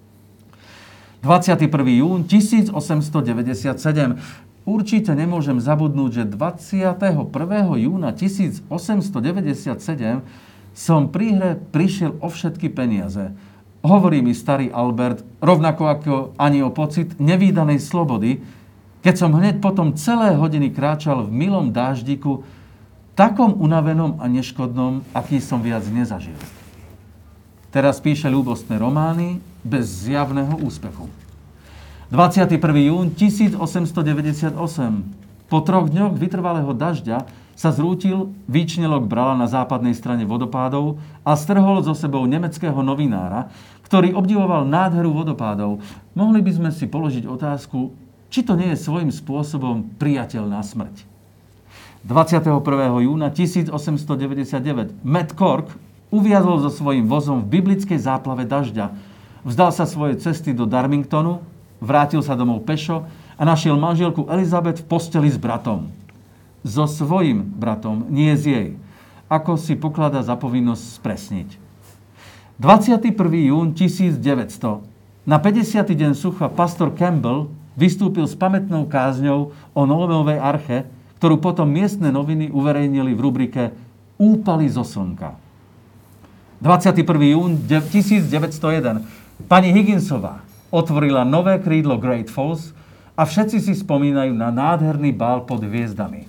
dvadsiateho prvého júna tisícosemstodeväťdesiatsedem. Určite nemôžem zabudnúť, že dvadsiateho prvého júna tisícosemstodeväťdesiatsedem som pri hre prišiel o všetky peniaze. Hovorí mi starý Albert, rovnako ako ani o pocit nevídanej slobody, keď som hneď potom celé hodiny kráčal v milom dáždiku, takom unavenom a neškodnom, aký som viac nezažil. Teraz píše ľúbostné romány bez zjavného úspechu. dvadsiateho prvého júna tisícosemstodeväťdesiatosem. Po troch dňoch vytrvalého dažďa sa zrútil, výčnelok brala na západnej strane vodopádov a strhol so sebou nemeckého novinára, ktorý obdivoval nádheru vodopádov. Mohli by sme si položiť otázku, či to nie je svojím spôsobom priateľná smrť. dvadsiateho prvého júna tisícosemstodeväťdesiatdeväť. Matt Cork uviazol so svojím vozom v biblickej záplave dažďa. Vzdal sa svojej cesty do Darmingtonu, vrátil sa domov pešo a našiel manželku Elizabeth v posteli s bratom. So svojím bratom, nie z jej. Ako si pokladá za povinnosť spresniť. dvadsiateho prvého júna tisícdeväťsto. Na päťdesiaty deň sucha pastor Campbell vystúpil s pamätnou kázňou o Noémovej arche, ktorú potom miestne noviny uverejnili v rubrike Úpaly zo slnka. dvadsiateho prvého júna tisícdeväťstojeden. Pani Higginsová otvorila nové krídlo Great Falls a všetci si spomínajú na nádherný bál pod hviezdami.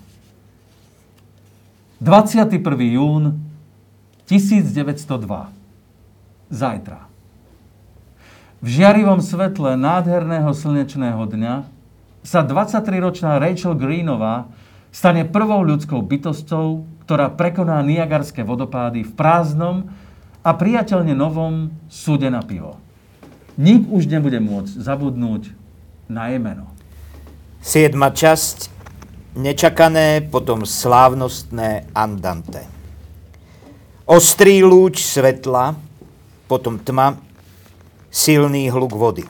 dvadsiateho prvého júna tisícdeväťstodva. Zajtra. V žiarivom svetle nádherného slnečného dňa sa dvadsaťtriročná Rachel Greenová stane prvou ľudskou bytosťou, ktorá prekoná Niagarské vodopády v prázdnom a priateľne novom súde na pivo. Nik už nebude môcť zabudnúť na jej meno. Siedma časť, nečakané, potom slávnostné andante. Ostrý lúč svetla, potom tma, silný hluk vody.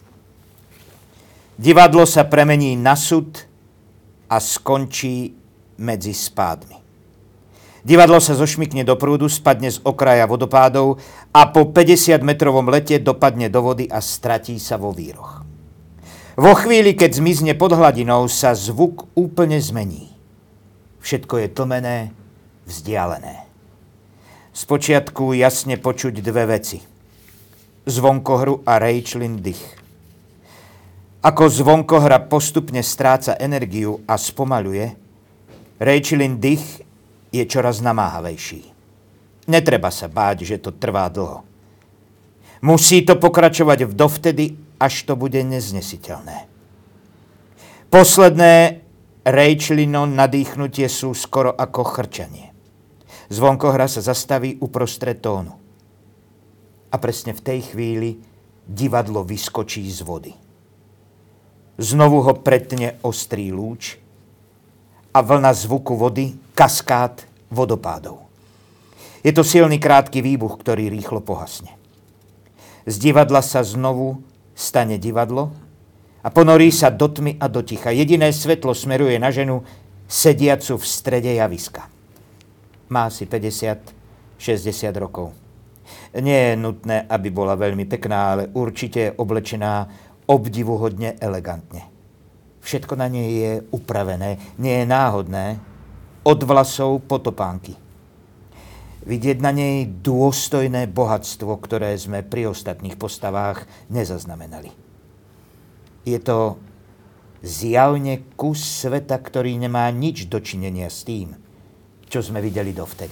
Divadlo sa premení na súd a skončí medzi spádmi. Divadlo sa zošmykne do prúdu, spadne z okraja vodopádov a po päťdesiatmetrovom lete dopadne do vody a stratí sa vo víroch. Vo chvíli, keď zmizne pod hladinou, sa zvuk úplne zmení. Všetko je tlmené, vzdialené. Spočiatku jasne počuť dve veci. Zvonkohru a Rachelin dych. Ako zvonkohra postupne stráca energiu a spomaľuje, Rachelin dych je čoraz namáhavejší. Netreba sa báť, že to trvá dlho. Musí to pokračovať dovtedy, až to bude neznesiteľné. Posledné Rachelino nadýchnutie sú skoro ako chrčanie. Zvonkohra sa zastaví uprostred tónu. A presne v tej chvíli divadlo vyskočí z vody. Znovu ho pretne ostrý lúč a vlna zvuku vody, kaskád vodopádov. Je to silný krátky výbuch, ktorý rýchlo pohasne. Z divadla sa znovu stane divadlo a ponorí sa do tmy a do ticha. Jediné svetlo smeruje na ženu, sediacu v strede javiska. Má asi päťdesiat šesťdesiat rokov. Nie je nutné, aby bola veľmi pekná, ale určite je oblečená obdivuhodne elegantne. Všetko na nej je upravené, nie je náhodné, od vlasov po topánky. Vidieť na nej dôstojné bohatstvo, ktoré sme pri ostatných postavách nezaznamenali. Je to zjavne kus sveta, ktorý nemá nič dočinenia s tým, čo sme videli dovtedy.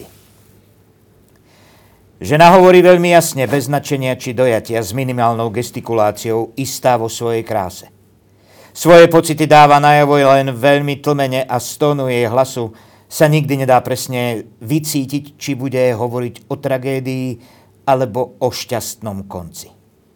Žena hovorí veľmi jasne, bez značenia či dojatia, s minimálnou gestikuláciou, istá vo svojej kráse. Svoje pocity dáva najavo len veľmi tlmene a z tónu jej hlasu sa nikdy nedá presne vycítiť, či bude hovoriť o tragédii alebo o šťastnom konci.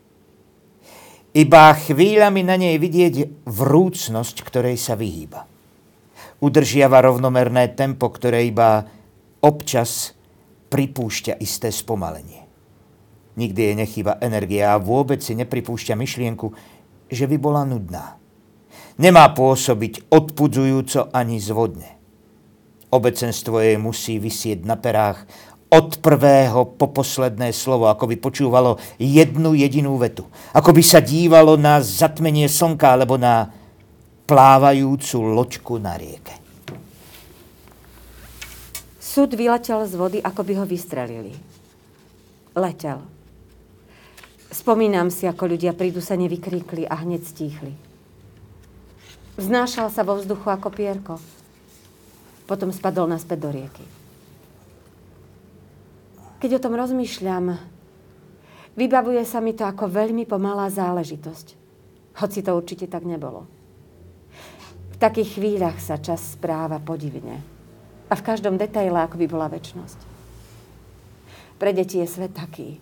Iba chvíľami na nej vidieť vrúcnosť, ktorej sa vyhýba. Udržiava rovnomerné tempo, ktoré iba občas pripúšťa isté spomalenie. Nikdy jej nechýba energia a vôbec si nepripúšťa myšlienku, že by bola nudná. Nemá pôsobiť odpudzujúco ani zvodne. Obecenstvo jej musí visieť na perách od prvého po posledné slovo, ako by počúvalo jednu jedinú vetu. Ako by sa dívalo na zatmenie slnka alebo na plávajúcu loďku na rieke. Súd vyletel z vody, ako by ho vystrelili. Letel. Spomínam si, ako ľudia prídu sa nevykríkli a hneď stíchli. Vznášal sa vo vzduchu ako pierko. Potom spadol naspäť do rieky. Keď o tom rozmýšľam, vybavuje sa mi to ako veľmi pomalá záležitosť. Hoci to určite tak nebolo. V takých chvíľach sa čas správa podivne. A v každom detaile, ako by bola večnosť. Pre deti je svet taký.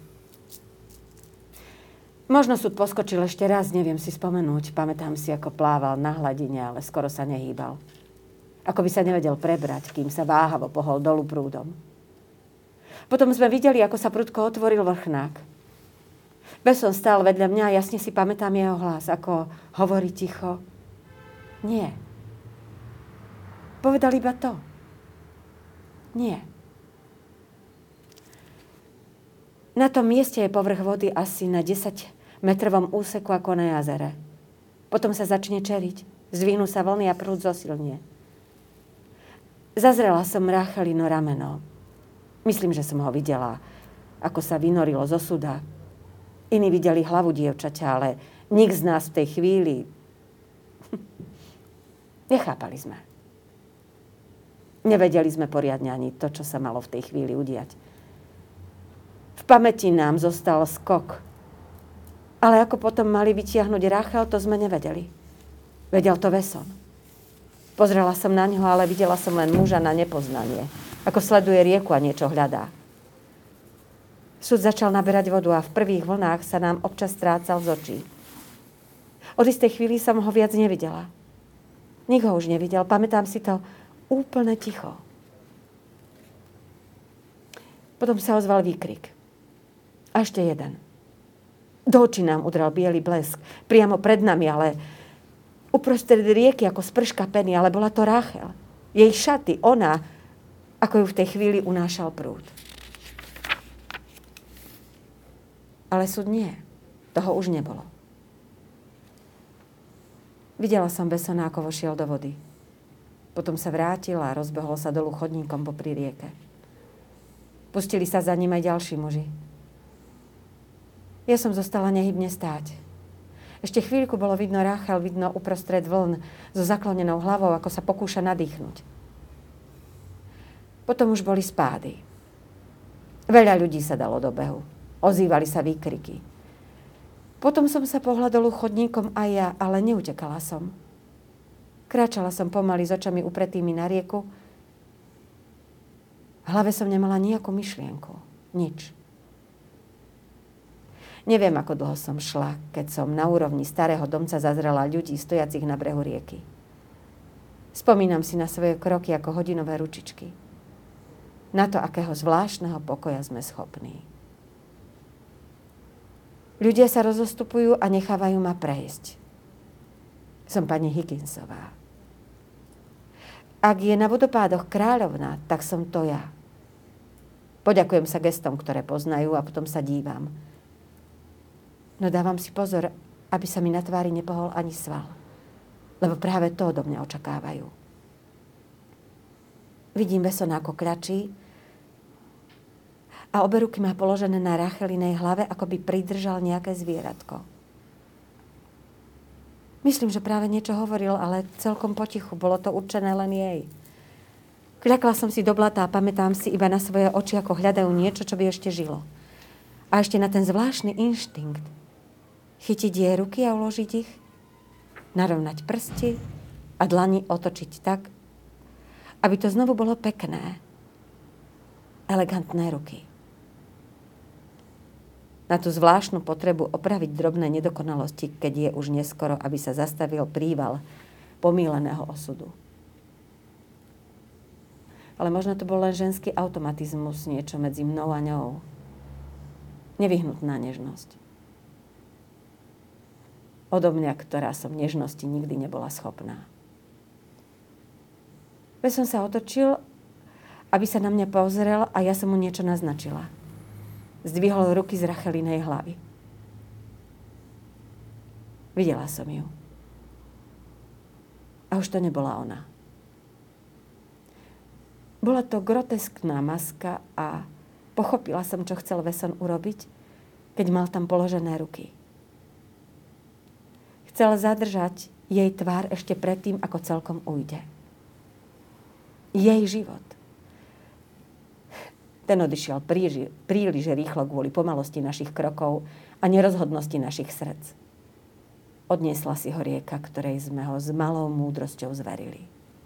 Možno súd poskočil ešte raz, neviem si spomenúť. Pamätám si, ako plával na hladine, ale skoro sa nehýbal. Ako by sa nevedel prebrať, kým sa váhavo pohol dolu prúdom. Potom sme videli, ako sa prudko otvoril vrchnák. Beson stál vedľa mňa a jasne si pamätám jeho hlas, ako hovorí ticho. Nie. Povedal iba to. Nie. Na tom mieste je povrch vody asi na desaťmetrovom úseku ako na jazere. Potom sa začne čeriť. Zdvihnú sa vlny a prúd zosilnie. Zazrela som Rachelino rameno. Myslím, že som ho videla, ako sa vynorilo zo suda. Iní videli hlavu dievčaťa, ale nik z nás v tej chvíli... Nechápali sme. Nevedeli sme poriadne ani to, čo sa malo v tej chvíli udiať. V pamäti nám zostal skok. Ale ako potom mali vytiahnuť Rachel, to sme nevedeli. Vedel to Beson. Pozrela som na ňo, ale videla som len muža na nepoznanie. Ako sleduje rieku a niečo hľadá. Súd začal naberať vodu a v prvých vlnách sa nám občas strácal z očí. Od istej chvíli som ho viac nevidela. Nik ho už nevidel. Pamätám si to úplne ticho. Potom sa ozval výkrik. A ešte jeden. Do očí nám udrel biely blesk. Priamo pred nami, ale uprostred rieky ako sprška peny. Ale bola to Rachel. Jej šaty, ona, ako ju v tej chvíli unášal prúd. Ale súd nie. Toho už nebolo. Videla som Bessona, ako vošiel do vody. Potom sa vrátil a rozbehol sa dolu chodníkom popri rieke. Pustili sa za ním aj ďalší muži. Ja som zostala nehybne stáť. Ešte chvíľku bolo vidno Rachel, vidno uprostred vln so zaklonenou hlavou, ako sa pokúša nadýchnuť. Potom už boli spády. Veľa ľudí sa dalo do behu. Ozývali sa výkriky. Potom som sa pohla dolu chodníkom aj ja, ale neutekala som. Kráčala som pomaly s očami upretými na rieku. V hlave som nemala nejakú myšlienku. Nič. Neviem, ako dlho som šla, keď som na úrovni starého domca zazrela ľudí stojacich na brehu rieky. Spomínam si na svoje kroky ako hodinové ručičky. Na to, akého zvláštneho pokoja sme schopní. Ľudia sa rozostupujú a nechávajú ma prejsť. Som pani Higginsová. Ak je na vodopádoch kráľovna, tak som to ja. Poďakujem sa gestom, ktoré poznajú, a potom sa dívam. No dávam si pozor, aby sa mi na tvári nepohol ani sval. Lebo práve to do mňa očakávajú. Vidím Bessona, ako kľačí a obe ruky má položené na Rachelinej hlave, ako by pridržal nejaké zvieratko. Myslím, že práve niečo hovoril, ale celkom potichu. Bolo to určené len jej. Kľakla som si do blata a pamätám si iba na svoje oči, ako hľadajú niečo, čo by ešte žilo. A ešte na ten zvláštny inštinkt. Chytiť jej ruky a uložiť ich, narovnať prsty a dlani otočiť tak, aby to znovu bolo pekné, elegantné ruky. Na tú zvláštnu potrebu opraviť drobné nedokonalosti, keď je už neskoro, aby sa zastavil príval pomýleného osudu. Ale možno to bol len ženský automatizmus, niečo medzi mnou a ňou. Nevyhnutná nežnosť. Odo mňa, ktorá som nežnosti nikdy nebola schopná. Besson sa otočil, aby sa na mňa pozrel, a ja som mu niečo naznačila. Zdvihol ruky z Rachelinej hlavy. Videla som ju. A už to nebola ona. Bola to groteskná maska a pochopila som, čo chcel Besson urobiť, keď mal tam položené ruky. Chcel zadržať jej tvár ešte predtým, ako celkom ujde. Jej život. Ten odišiel príliš, príliš rýchlo kvôli pomalosti našich krokov a nerozhodnosti našich srdc. Odniesla si ho rieka, ktorej sme ho s malou múdrosťou zverili.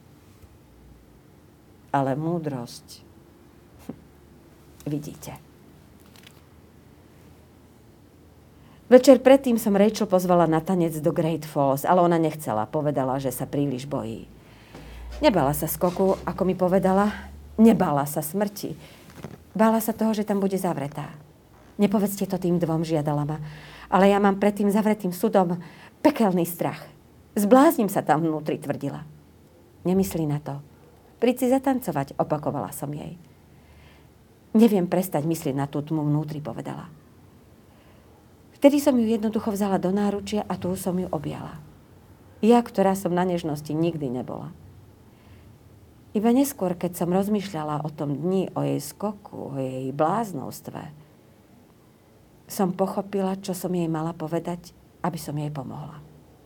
Ale múdrosť, vidíte. Večer predtým som Rachel pozvala na tanec do Great Falls, ale ona nechcela, povedala, že sa príliš bojí. Nebala sa skoku, ako mi povedala, nebala sa smrti. Bála sa toho, že tam bude zavretá. Nepovedzte to tým dvom, žiadala ma. Ale ja mám pred tým zavretým súdom pekelný strach. Zblázním sa tam vnútri, tvrdila. Nemyslí na to. Príď si zatancovať, opakovala som jej. Neviem prestať myslieť na tú tmu vnútri, povedala. Vtedy som ju jednoducho vzala do náručia a tu som ju objala. Ja, ktorá som na nežnosti nikdy nebola. Iba neskôr, keď som rozmýšľala o tom dni, o jej skoku, o jej bláznostve, som pochopila, čo som jej mala povedať, aby som jej pomohla.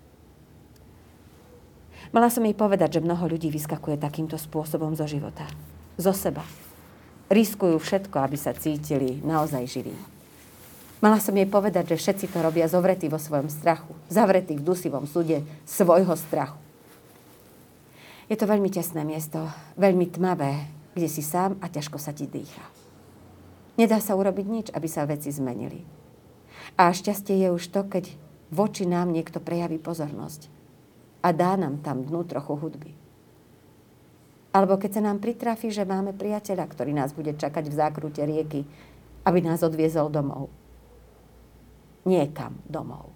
Mala som jej povedať, že mnoho ľudí vyskakuje takýmto spôsobom zo života. Zo seba. Riskujú všetko, aby sa cítili naozaj živí. Mala som jej povedať, že všetci to robia zovretí vo svojom strachu. Zavretí v dusivom súde svojho strachu. Je to veľmi tesné miesto, veľmi tmavé, kde si sám a ťažko sa ti dýcha. Nedá sa urobiť nič, aby sa veci zmenili. A šťastie je už to, keď voči nám niekto prejaví pozornosť a dá nám tam dnu trochu hudby. Alebo keď sa nám pritrafí, že máme priateľa, ktorý nás bude čakať v zákrute rieky, aby nás odviezol domov. Niekam domov.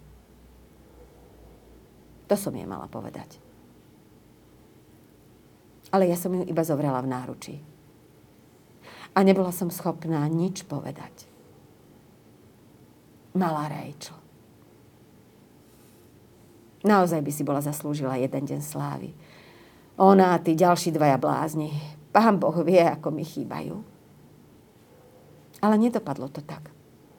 To som jej mala povedať. Ale ja som ju iba zovrela v náručí. A nebola som schopná nič povedať. Malá Rachel. Naozaj by si bola zaslúžila jeden deň slávy. Ona a tí ďalší dvaja blázni. Pán Boh vie, ako mi chýbajú. Ale nedopadlo to tak.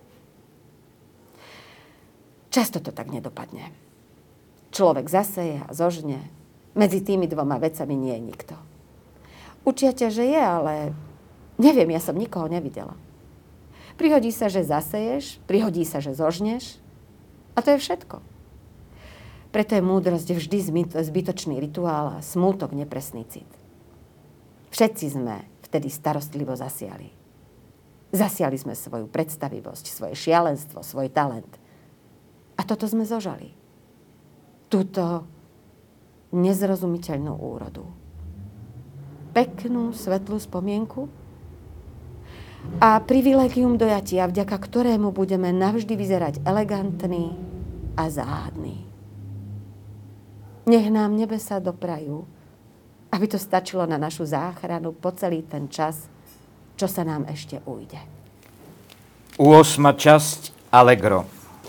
Často to tak nedopadne. Človek zaseje a zožne. Medzi tými dvoma vecami nie je nikto. Učia ťa, že je, ale neviem, ja som nikoho nevidela. Prihodí sa, že zaseješ, prihodí sa, že zožneš a to je všetko. Preto je múdrosť vždy zbytočný rituál a smútok nepresný cit. Všetci sme vtedy starostlivo zasiali. Zasiali sme svoju predstavivosť, svoje šialenstvo, svoj talent. A toto sme zožali. Túto nezrozumiteľnú úrodu. Peknú, svetlú spomienku a privilegium dojatia, vďaka ktorému budeme navždy vyzerať elegantní a záhadní. Nech nám nebesá doprajú, aby to stačilo na našu záchranu po celý ten čas, čo sa nám ešte ujde. ôsma časť Allegro.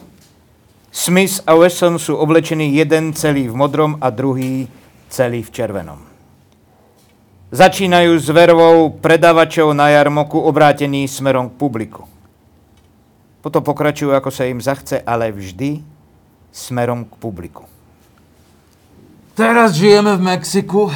Smith a Wesson sú oblečení jeden celý v modrom a druhý celý v červenom. Začínajú s vervou predavačov na jarmoku obrátený smerom k publiku. Potom pokračujú, ako sa im zachce, ale vždy smerom k publiku. Teraz žijeme v Mexiku.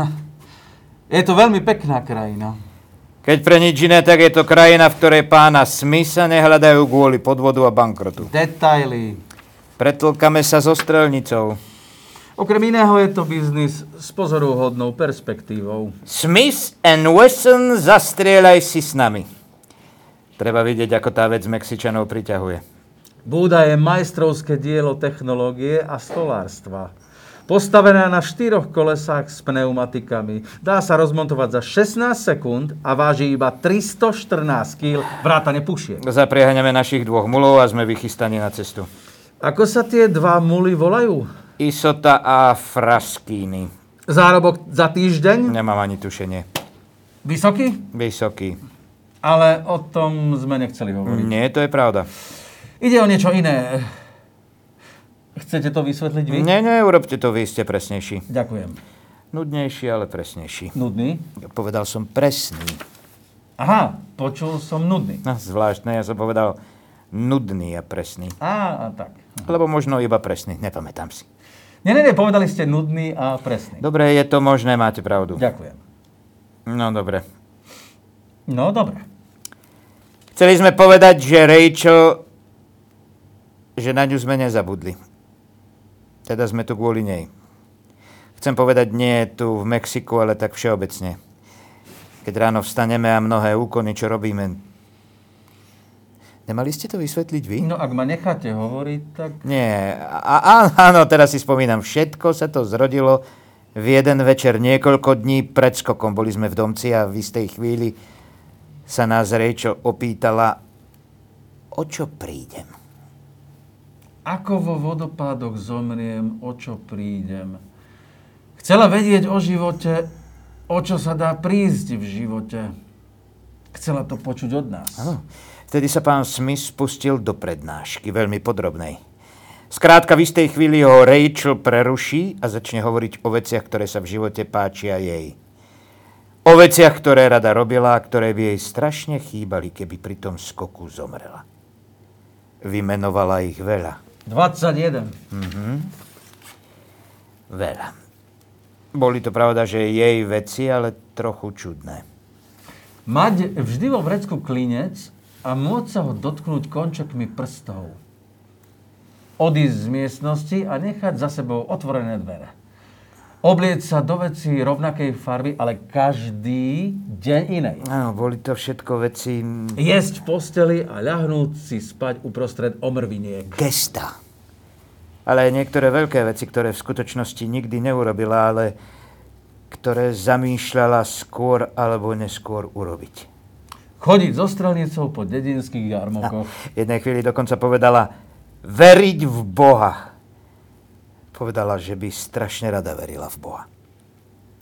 Je to veľmi pekná krajina. Keď pre nič iné, tak je to krajina, v ktorej pána Smitha nehľadajú kvôli podvodu a bankrotu. Detaily. Pretlkame sa so strelnicou. Okrem iného je to biznis s pozoruhodnou perspektívou. Smith and Wesson, zastrieľaj si s nami. Treba vidieť, ako tá vec Mexičanov priťahuje. Búda je majstrovské dielo technológie a stolárstva. Postavená na štyroch kolesách s pneumatikami. Dá sa rozmontovať za šestnásť sekúnd a váži iba tristoštrnásť kíl vrátane pušiek. Zapriehaňame našich dvoch mulov a sme vychystaní na cestu. Ako sa tie dva muly volajú? Isota a Fraskíny. Zárobok za týždeň? Nemám ani tušenie. Vysoký? Vysoký. Ale o tom sme nechceli hovoriť. Nie, to je pravda. Ide o niečo iné. Chcete to vysvetliť vy? Nie, nie, urobte to, vy ste presnejší. Ďakujem. Nudnejší, ale presnejší. Nudný? Povedal som presný. Aha, počul som nudný. No, zvláštne, ja som povedal nudný a presný. Á, a tak. Alebo možno iba presný, nepamätám si. Nie, nie, nie, povedali ste nudný a presný. Dobre, je to možné, máte pravdu. Ďakujem. No, dobre. No, dobre. Chceli sme povedať, že Rachel, že na ňu sme nezabudli. Teda sme tu kvôli nej. Chcem povedať nie tu v Mexiku, ale tak všeobecne. Keď ráno vstaneme a mnohé úkony, čo robíme. Nemali ste to vysvetliť vy? No, ak ma necháte hovoriť, tak... Nie. A, a, áno, teraz si spomínam. Všetko sa to zrodilo v jeden večer, niekoľko dní pred skokom. Boli sme v domci a v istej chvíli sa nás Rachel opýtala, o čo prídem. Ako vo vodopádoch zomriem, o čo prídem. Chcela vedieť o živote, o čo sa dá prísť v živote. Chcela to počuť od nás. Áno. Vtedy sa pán Smith spustil do prednášky, veľmi podrobnej. Skrátka, v istej chvíli ho Rachel preruší a začne hovoriť o veciach, ktoré sa v živote páčia jej. O veciach, ktoré rada robila a ktoré by jej strašne chýbali, keby pri tom skoku zomrela. Vymenovala ich veľa. dvadsaťjeden. Mhm. Veľa. Boli to pravda, že jej veci, ale trochu čudné. Mať vždy vo vrecku klinec a môcť sa ho dotknúť končekmi prstov. Odísť z miestnosti a nechať za sebou otvorené dvere. Oblieť sa do veci rovnakej farby, ale každý deň inej. Áno, boli to všetko veci... Jesť v posteli a ľahnúť si spať uprostred omrviniek. Gesta. Ale aj niektoré veľké veci, ktoré v skutočnosti nikdy neurobila, ale ktoré zamýšľala skôr alebo neskôr urobiť. Chodiť so strelnicou po dedinských jarmokoch. V jednej chvíli dokonca povedala veriť v Boha. Povedala, že by strašne rada verila v Boha.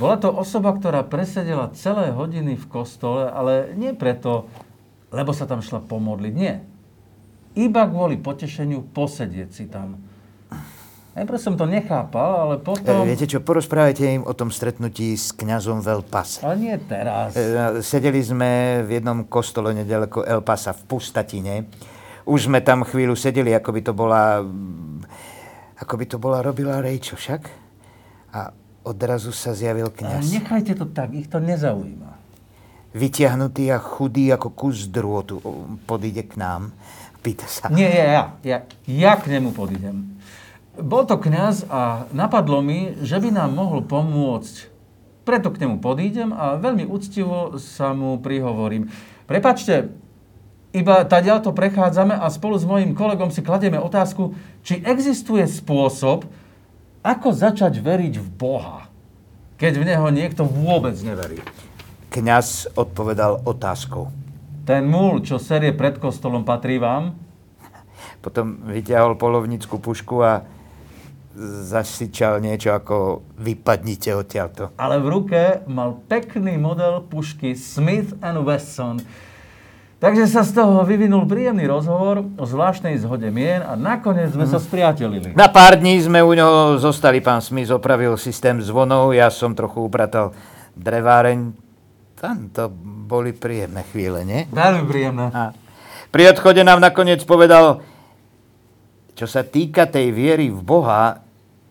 Bola to osoba, ktorá presedela celé hodiny v kostole, ale nie preto, lebo sa tam šla pomodliť. Nie. Iba kvôli potešeniu posedieť si tam. Najprv som to nechápal, ale potom... Viete čo, porozprávajte im o tom stretnutí s kňazom v El Pase. Ale nie teraz. Sedeli sme v jednom kostole nedaleko El Pasa v Pustatine. Už sme tam chvíľu sedeli, ako by to bola... Ako by to bola robila Rachel však. A odrazu sa zjavil kňaz. Ale nechajte to tak, ich to nezaujíma. Vytiahnutý a chudý ako kus drôtu. Podíde k nám. Pýta sa. Nie, ja, ja. Ja, ja k nemu podídem. Bol to kňaz a napadlo mi, že by nám mohol pomôcť. Preto k nemu podídem a veľmi úctivo sa mu prihovorím. Prepačte, iba tadiaľ to prechádzame a spolu s mojím kolegom si kladieme otázku, či existuje spôsob, ako začať veriť v Boha, keď v Neho niekto vôbec neverí? Kňaz odpovedal otázkou. Ten múl, čo serie pred kostolom, patrí vám? Potom vyťahol polovnícku pušku a zasičal niečo ako vypadnite odtiaľto. Ale v ruke mal pekný model pušky Smith and Wesson. Takže sa z toho vyvinul príjemný rozhovor o zvláštnej zhode mien a nakoniec sme mm. sa spriatelili. Na pár dní sme u ňoho zostali. Pán Smith opravil systém zvonov, ja som trochu upratal dreváreň. Tam to boli príjemné chvíle, nie? Veľmi príjemné. A pri odchode nám nakoniec povedal, čo sa týka tej viery v Boha,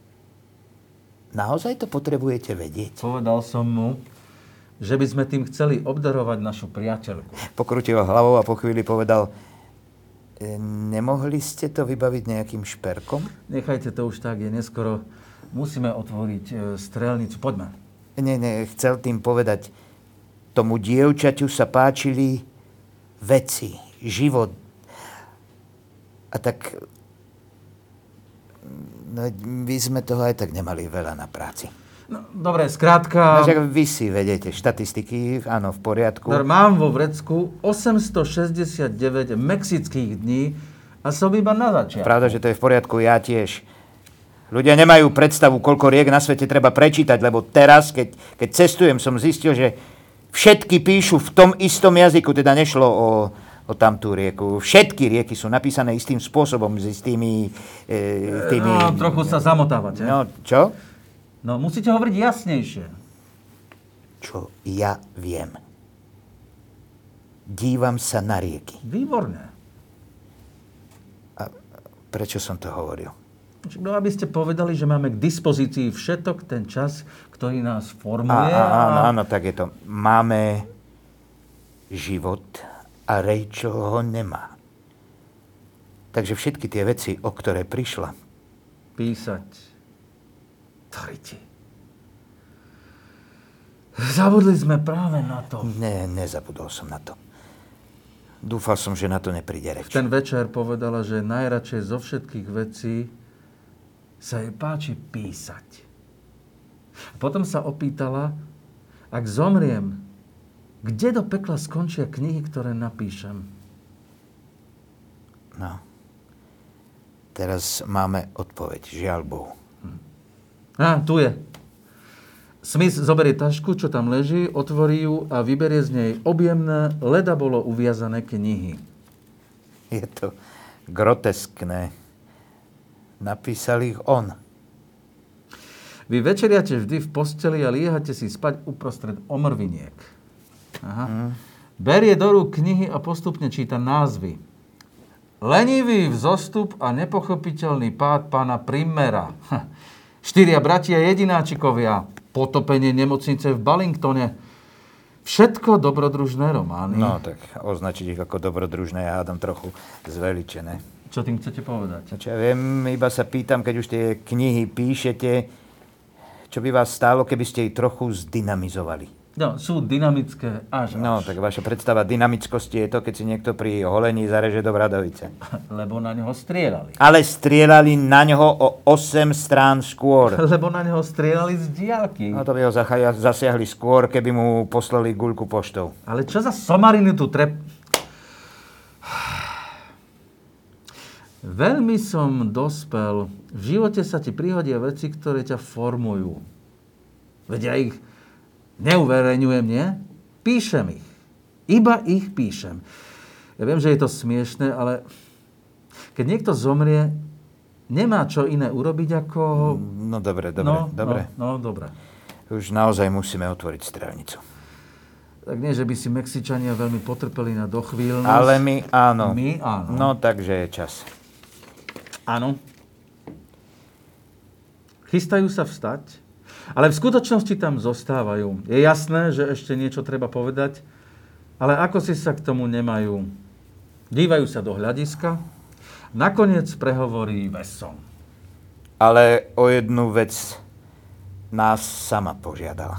naozaj to potrebujete vedieť. Povedal som mu, že by sme tým chceli obdarovať našu priateľku. Pokrutil hlavou a po chvíli povedal, nemohli ste to vybaviť nejakým šperkom? Nechajte to už tak, je neskoro. Musíme otvoriť strelnicu. Poďme. Nie, nie, chcel tým povedať, tomu dievčaťu sa páčili veci, život. A tak no, my sme toho aj tak nemali veľa na práci. No, dobre, skrátka... No, vy si vedete, štatistiky, áno, v poriadku. Mám vo vrecku osemstošesťdesiatdeväť mexických dní a som iba na začiatku. Pravda, že to je v poriadku, ja tiež. Ľudia nemajú predstavu, koľko riek na svete treba prečítať, lebo teraz, keď, keď cestujem, som zistil, že všetky píšu v tom istom jazyku, teda nešlo o, o tamtú rieku. Všetky rieky sú napísané istým spôsobom, s istými... E, tými... No, trochu sa zamotávate. No, čo? No, musíte hovoriť jasnejšie. Čo ja viem. Dívam sa na rieky. Výborné. A prečo som to hovoril? No, aby ste povedali, že máme k dispozícii všetok ten čas, ktorý nás formuje. A, a, áno, áno, tak je to. Máme život a Rachel ho nemá. Takže všetky tie veci, o ktoré prišla... Písať. Toriti. Zabudli sme práve na to. Ne, nezabudol som na to. Dúfal som, že na to nepríde reč. Ten večer povedala, že najradšej zo všetkých vecí sa jej páči písať. Potom sa opýtala, ak zomriem, kde do pekla skončia knihy, ktoré napíšem? No. Teraz máme odpoveď, žiaľ Bohu. Á, tu je. Smith zoberie tašku, čo tam leží, otvorí ju a vyberie z nej objemné, leda bolo uviazané knihy. Je to groteskné. Napísal ich on. Vy večeriate vždy v posteli a liehate si spať uprostred omrviniek. Aha. Mm. Berie do rúk knihy a postupne číta názvy. Lenivý vzostup a nepochopiteľný pád pána Primera. Štyria bratia jedináčikovia, potopenie nemocnice v Ballingtone. Všetko dobrodružné romány. No, tak označiť ich ako dobrodružné, ja hádam trochu zveličené. Čo tým chcete povedať? Čo ja viem, iba sa pýtam, keď už tie knihy píšete, čo by vás stálo, keby ste ich trochu zdynamizovali. No, sú dynamické až až. No, tak vaša predstava dynamickosti je to, keď si niekto pri holení zareže do bradavice. Lebo na neho strieľali. Ale strieľali na neho o osem strán skôr. Lebo na neho strieľali z diaľky. No to by ho zasiahli skôr, keby mu poslali guľku poštou. Ale čo za somarinu tu trep... Veľmi som dospel. V živote sa ti prihodia veci, ktoré ťa formujú. Veď ja ich Neuverejňujem, nie? Píšem ich. Iba ich píšem. Ja viem, že je to smiešné, ale keď niekto zomrie, nemá čo iné urobiť, ako... No dobre, dobre, no, dobre. No, no, dobre. Už naozaj musíme otvoriť strelnicu. Tak nie, že by si Mexičania veľmi potrpeli na dochvíľnosť. Ale my áno. My áno. No, takže je čas. Áno. Chystajú sa vstať, ale v skutočnosti tam zostávajú. Je jasné, že ešte niečo treba povedať, ale ako si sa k tomu nemajú. Dívajú sa do hľadiska, nakoniec prehovorí Wesson. Ale o jednu vec nás sama požiadala.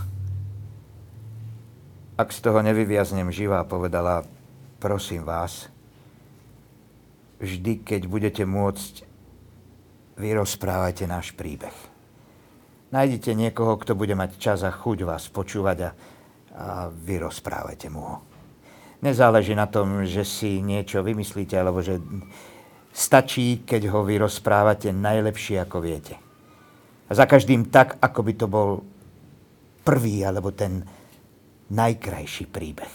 Ak z toho nevyviaznem živá, povedala, prosím vás, vždy, keď budete môcť, vyrozprávajte náš príbeh. Nájdite niekoho, kto bude mať čas a chuť vás počúvať a, a vyrozprávajte mu ho. Nezáleží na tom, že si niečo vymyslíte, alebo že stačí, keď ho vyrozprávate najlepšie, ako viete. A za každým tak, ako by to bol prvý, alebo ten najkrajší príbeh.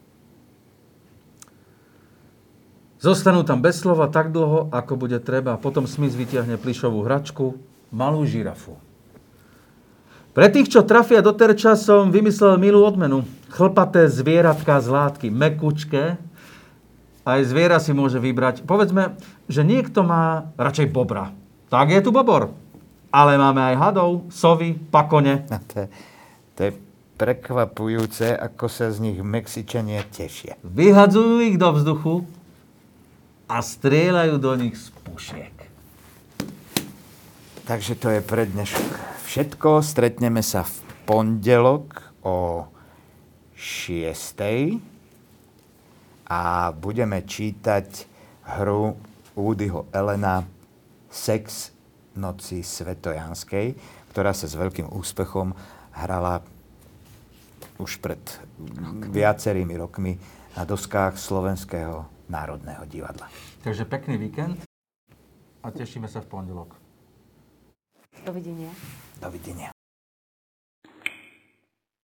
Zostanú tam bez slova tak dlho, ako bude treba. Potom Smith vytiahne plyšovú hračku, malú žirafu. Pre tých, čo trafia do terča, som vymyslel milú odmenu. Chlpaté zvieratka z látky, mekučké. Aj zviera si môže vybrať. Povedzme, že niekto má radšej bobra. Tak je tu bobor. Ale máme aj hadov, sovy, pakone. A to, je, to je prekvapujúce, ako sa z nich Mexičania tešia. Vyhadzujú ich do vzduchu a strieľajú do nich z pušiek. Takže to je pre dnešok všetko. Stretneme sa v pondelok o šiestej a budeme čítať hru Woodyho Allena Sex noci svetojanskej, ktorá sa s veľkým úspechom hrala už pred viacerými rokmi na doskách Slovenského národného divadla. Takže pekný víkend a tešíme sa v pondelok. Dovidenia. Dovidenia.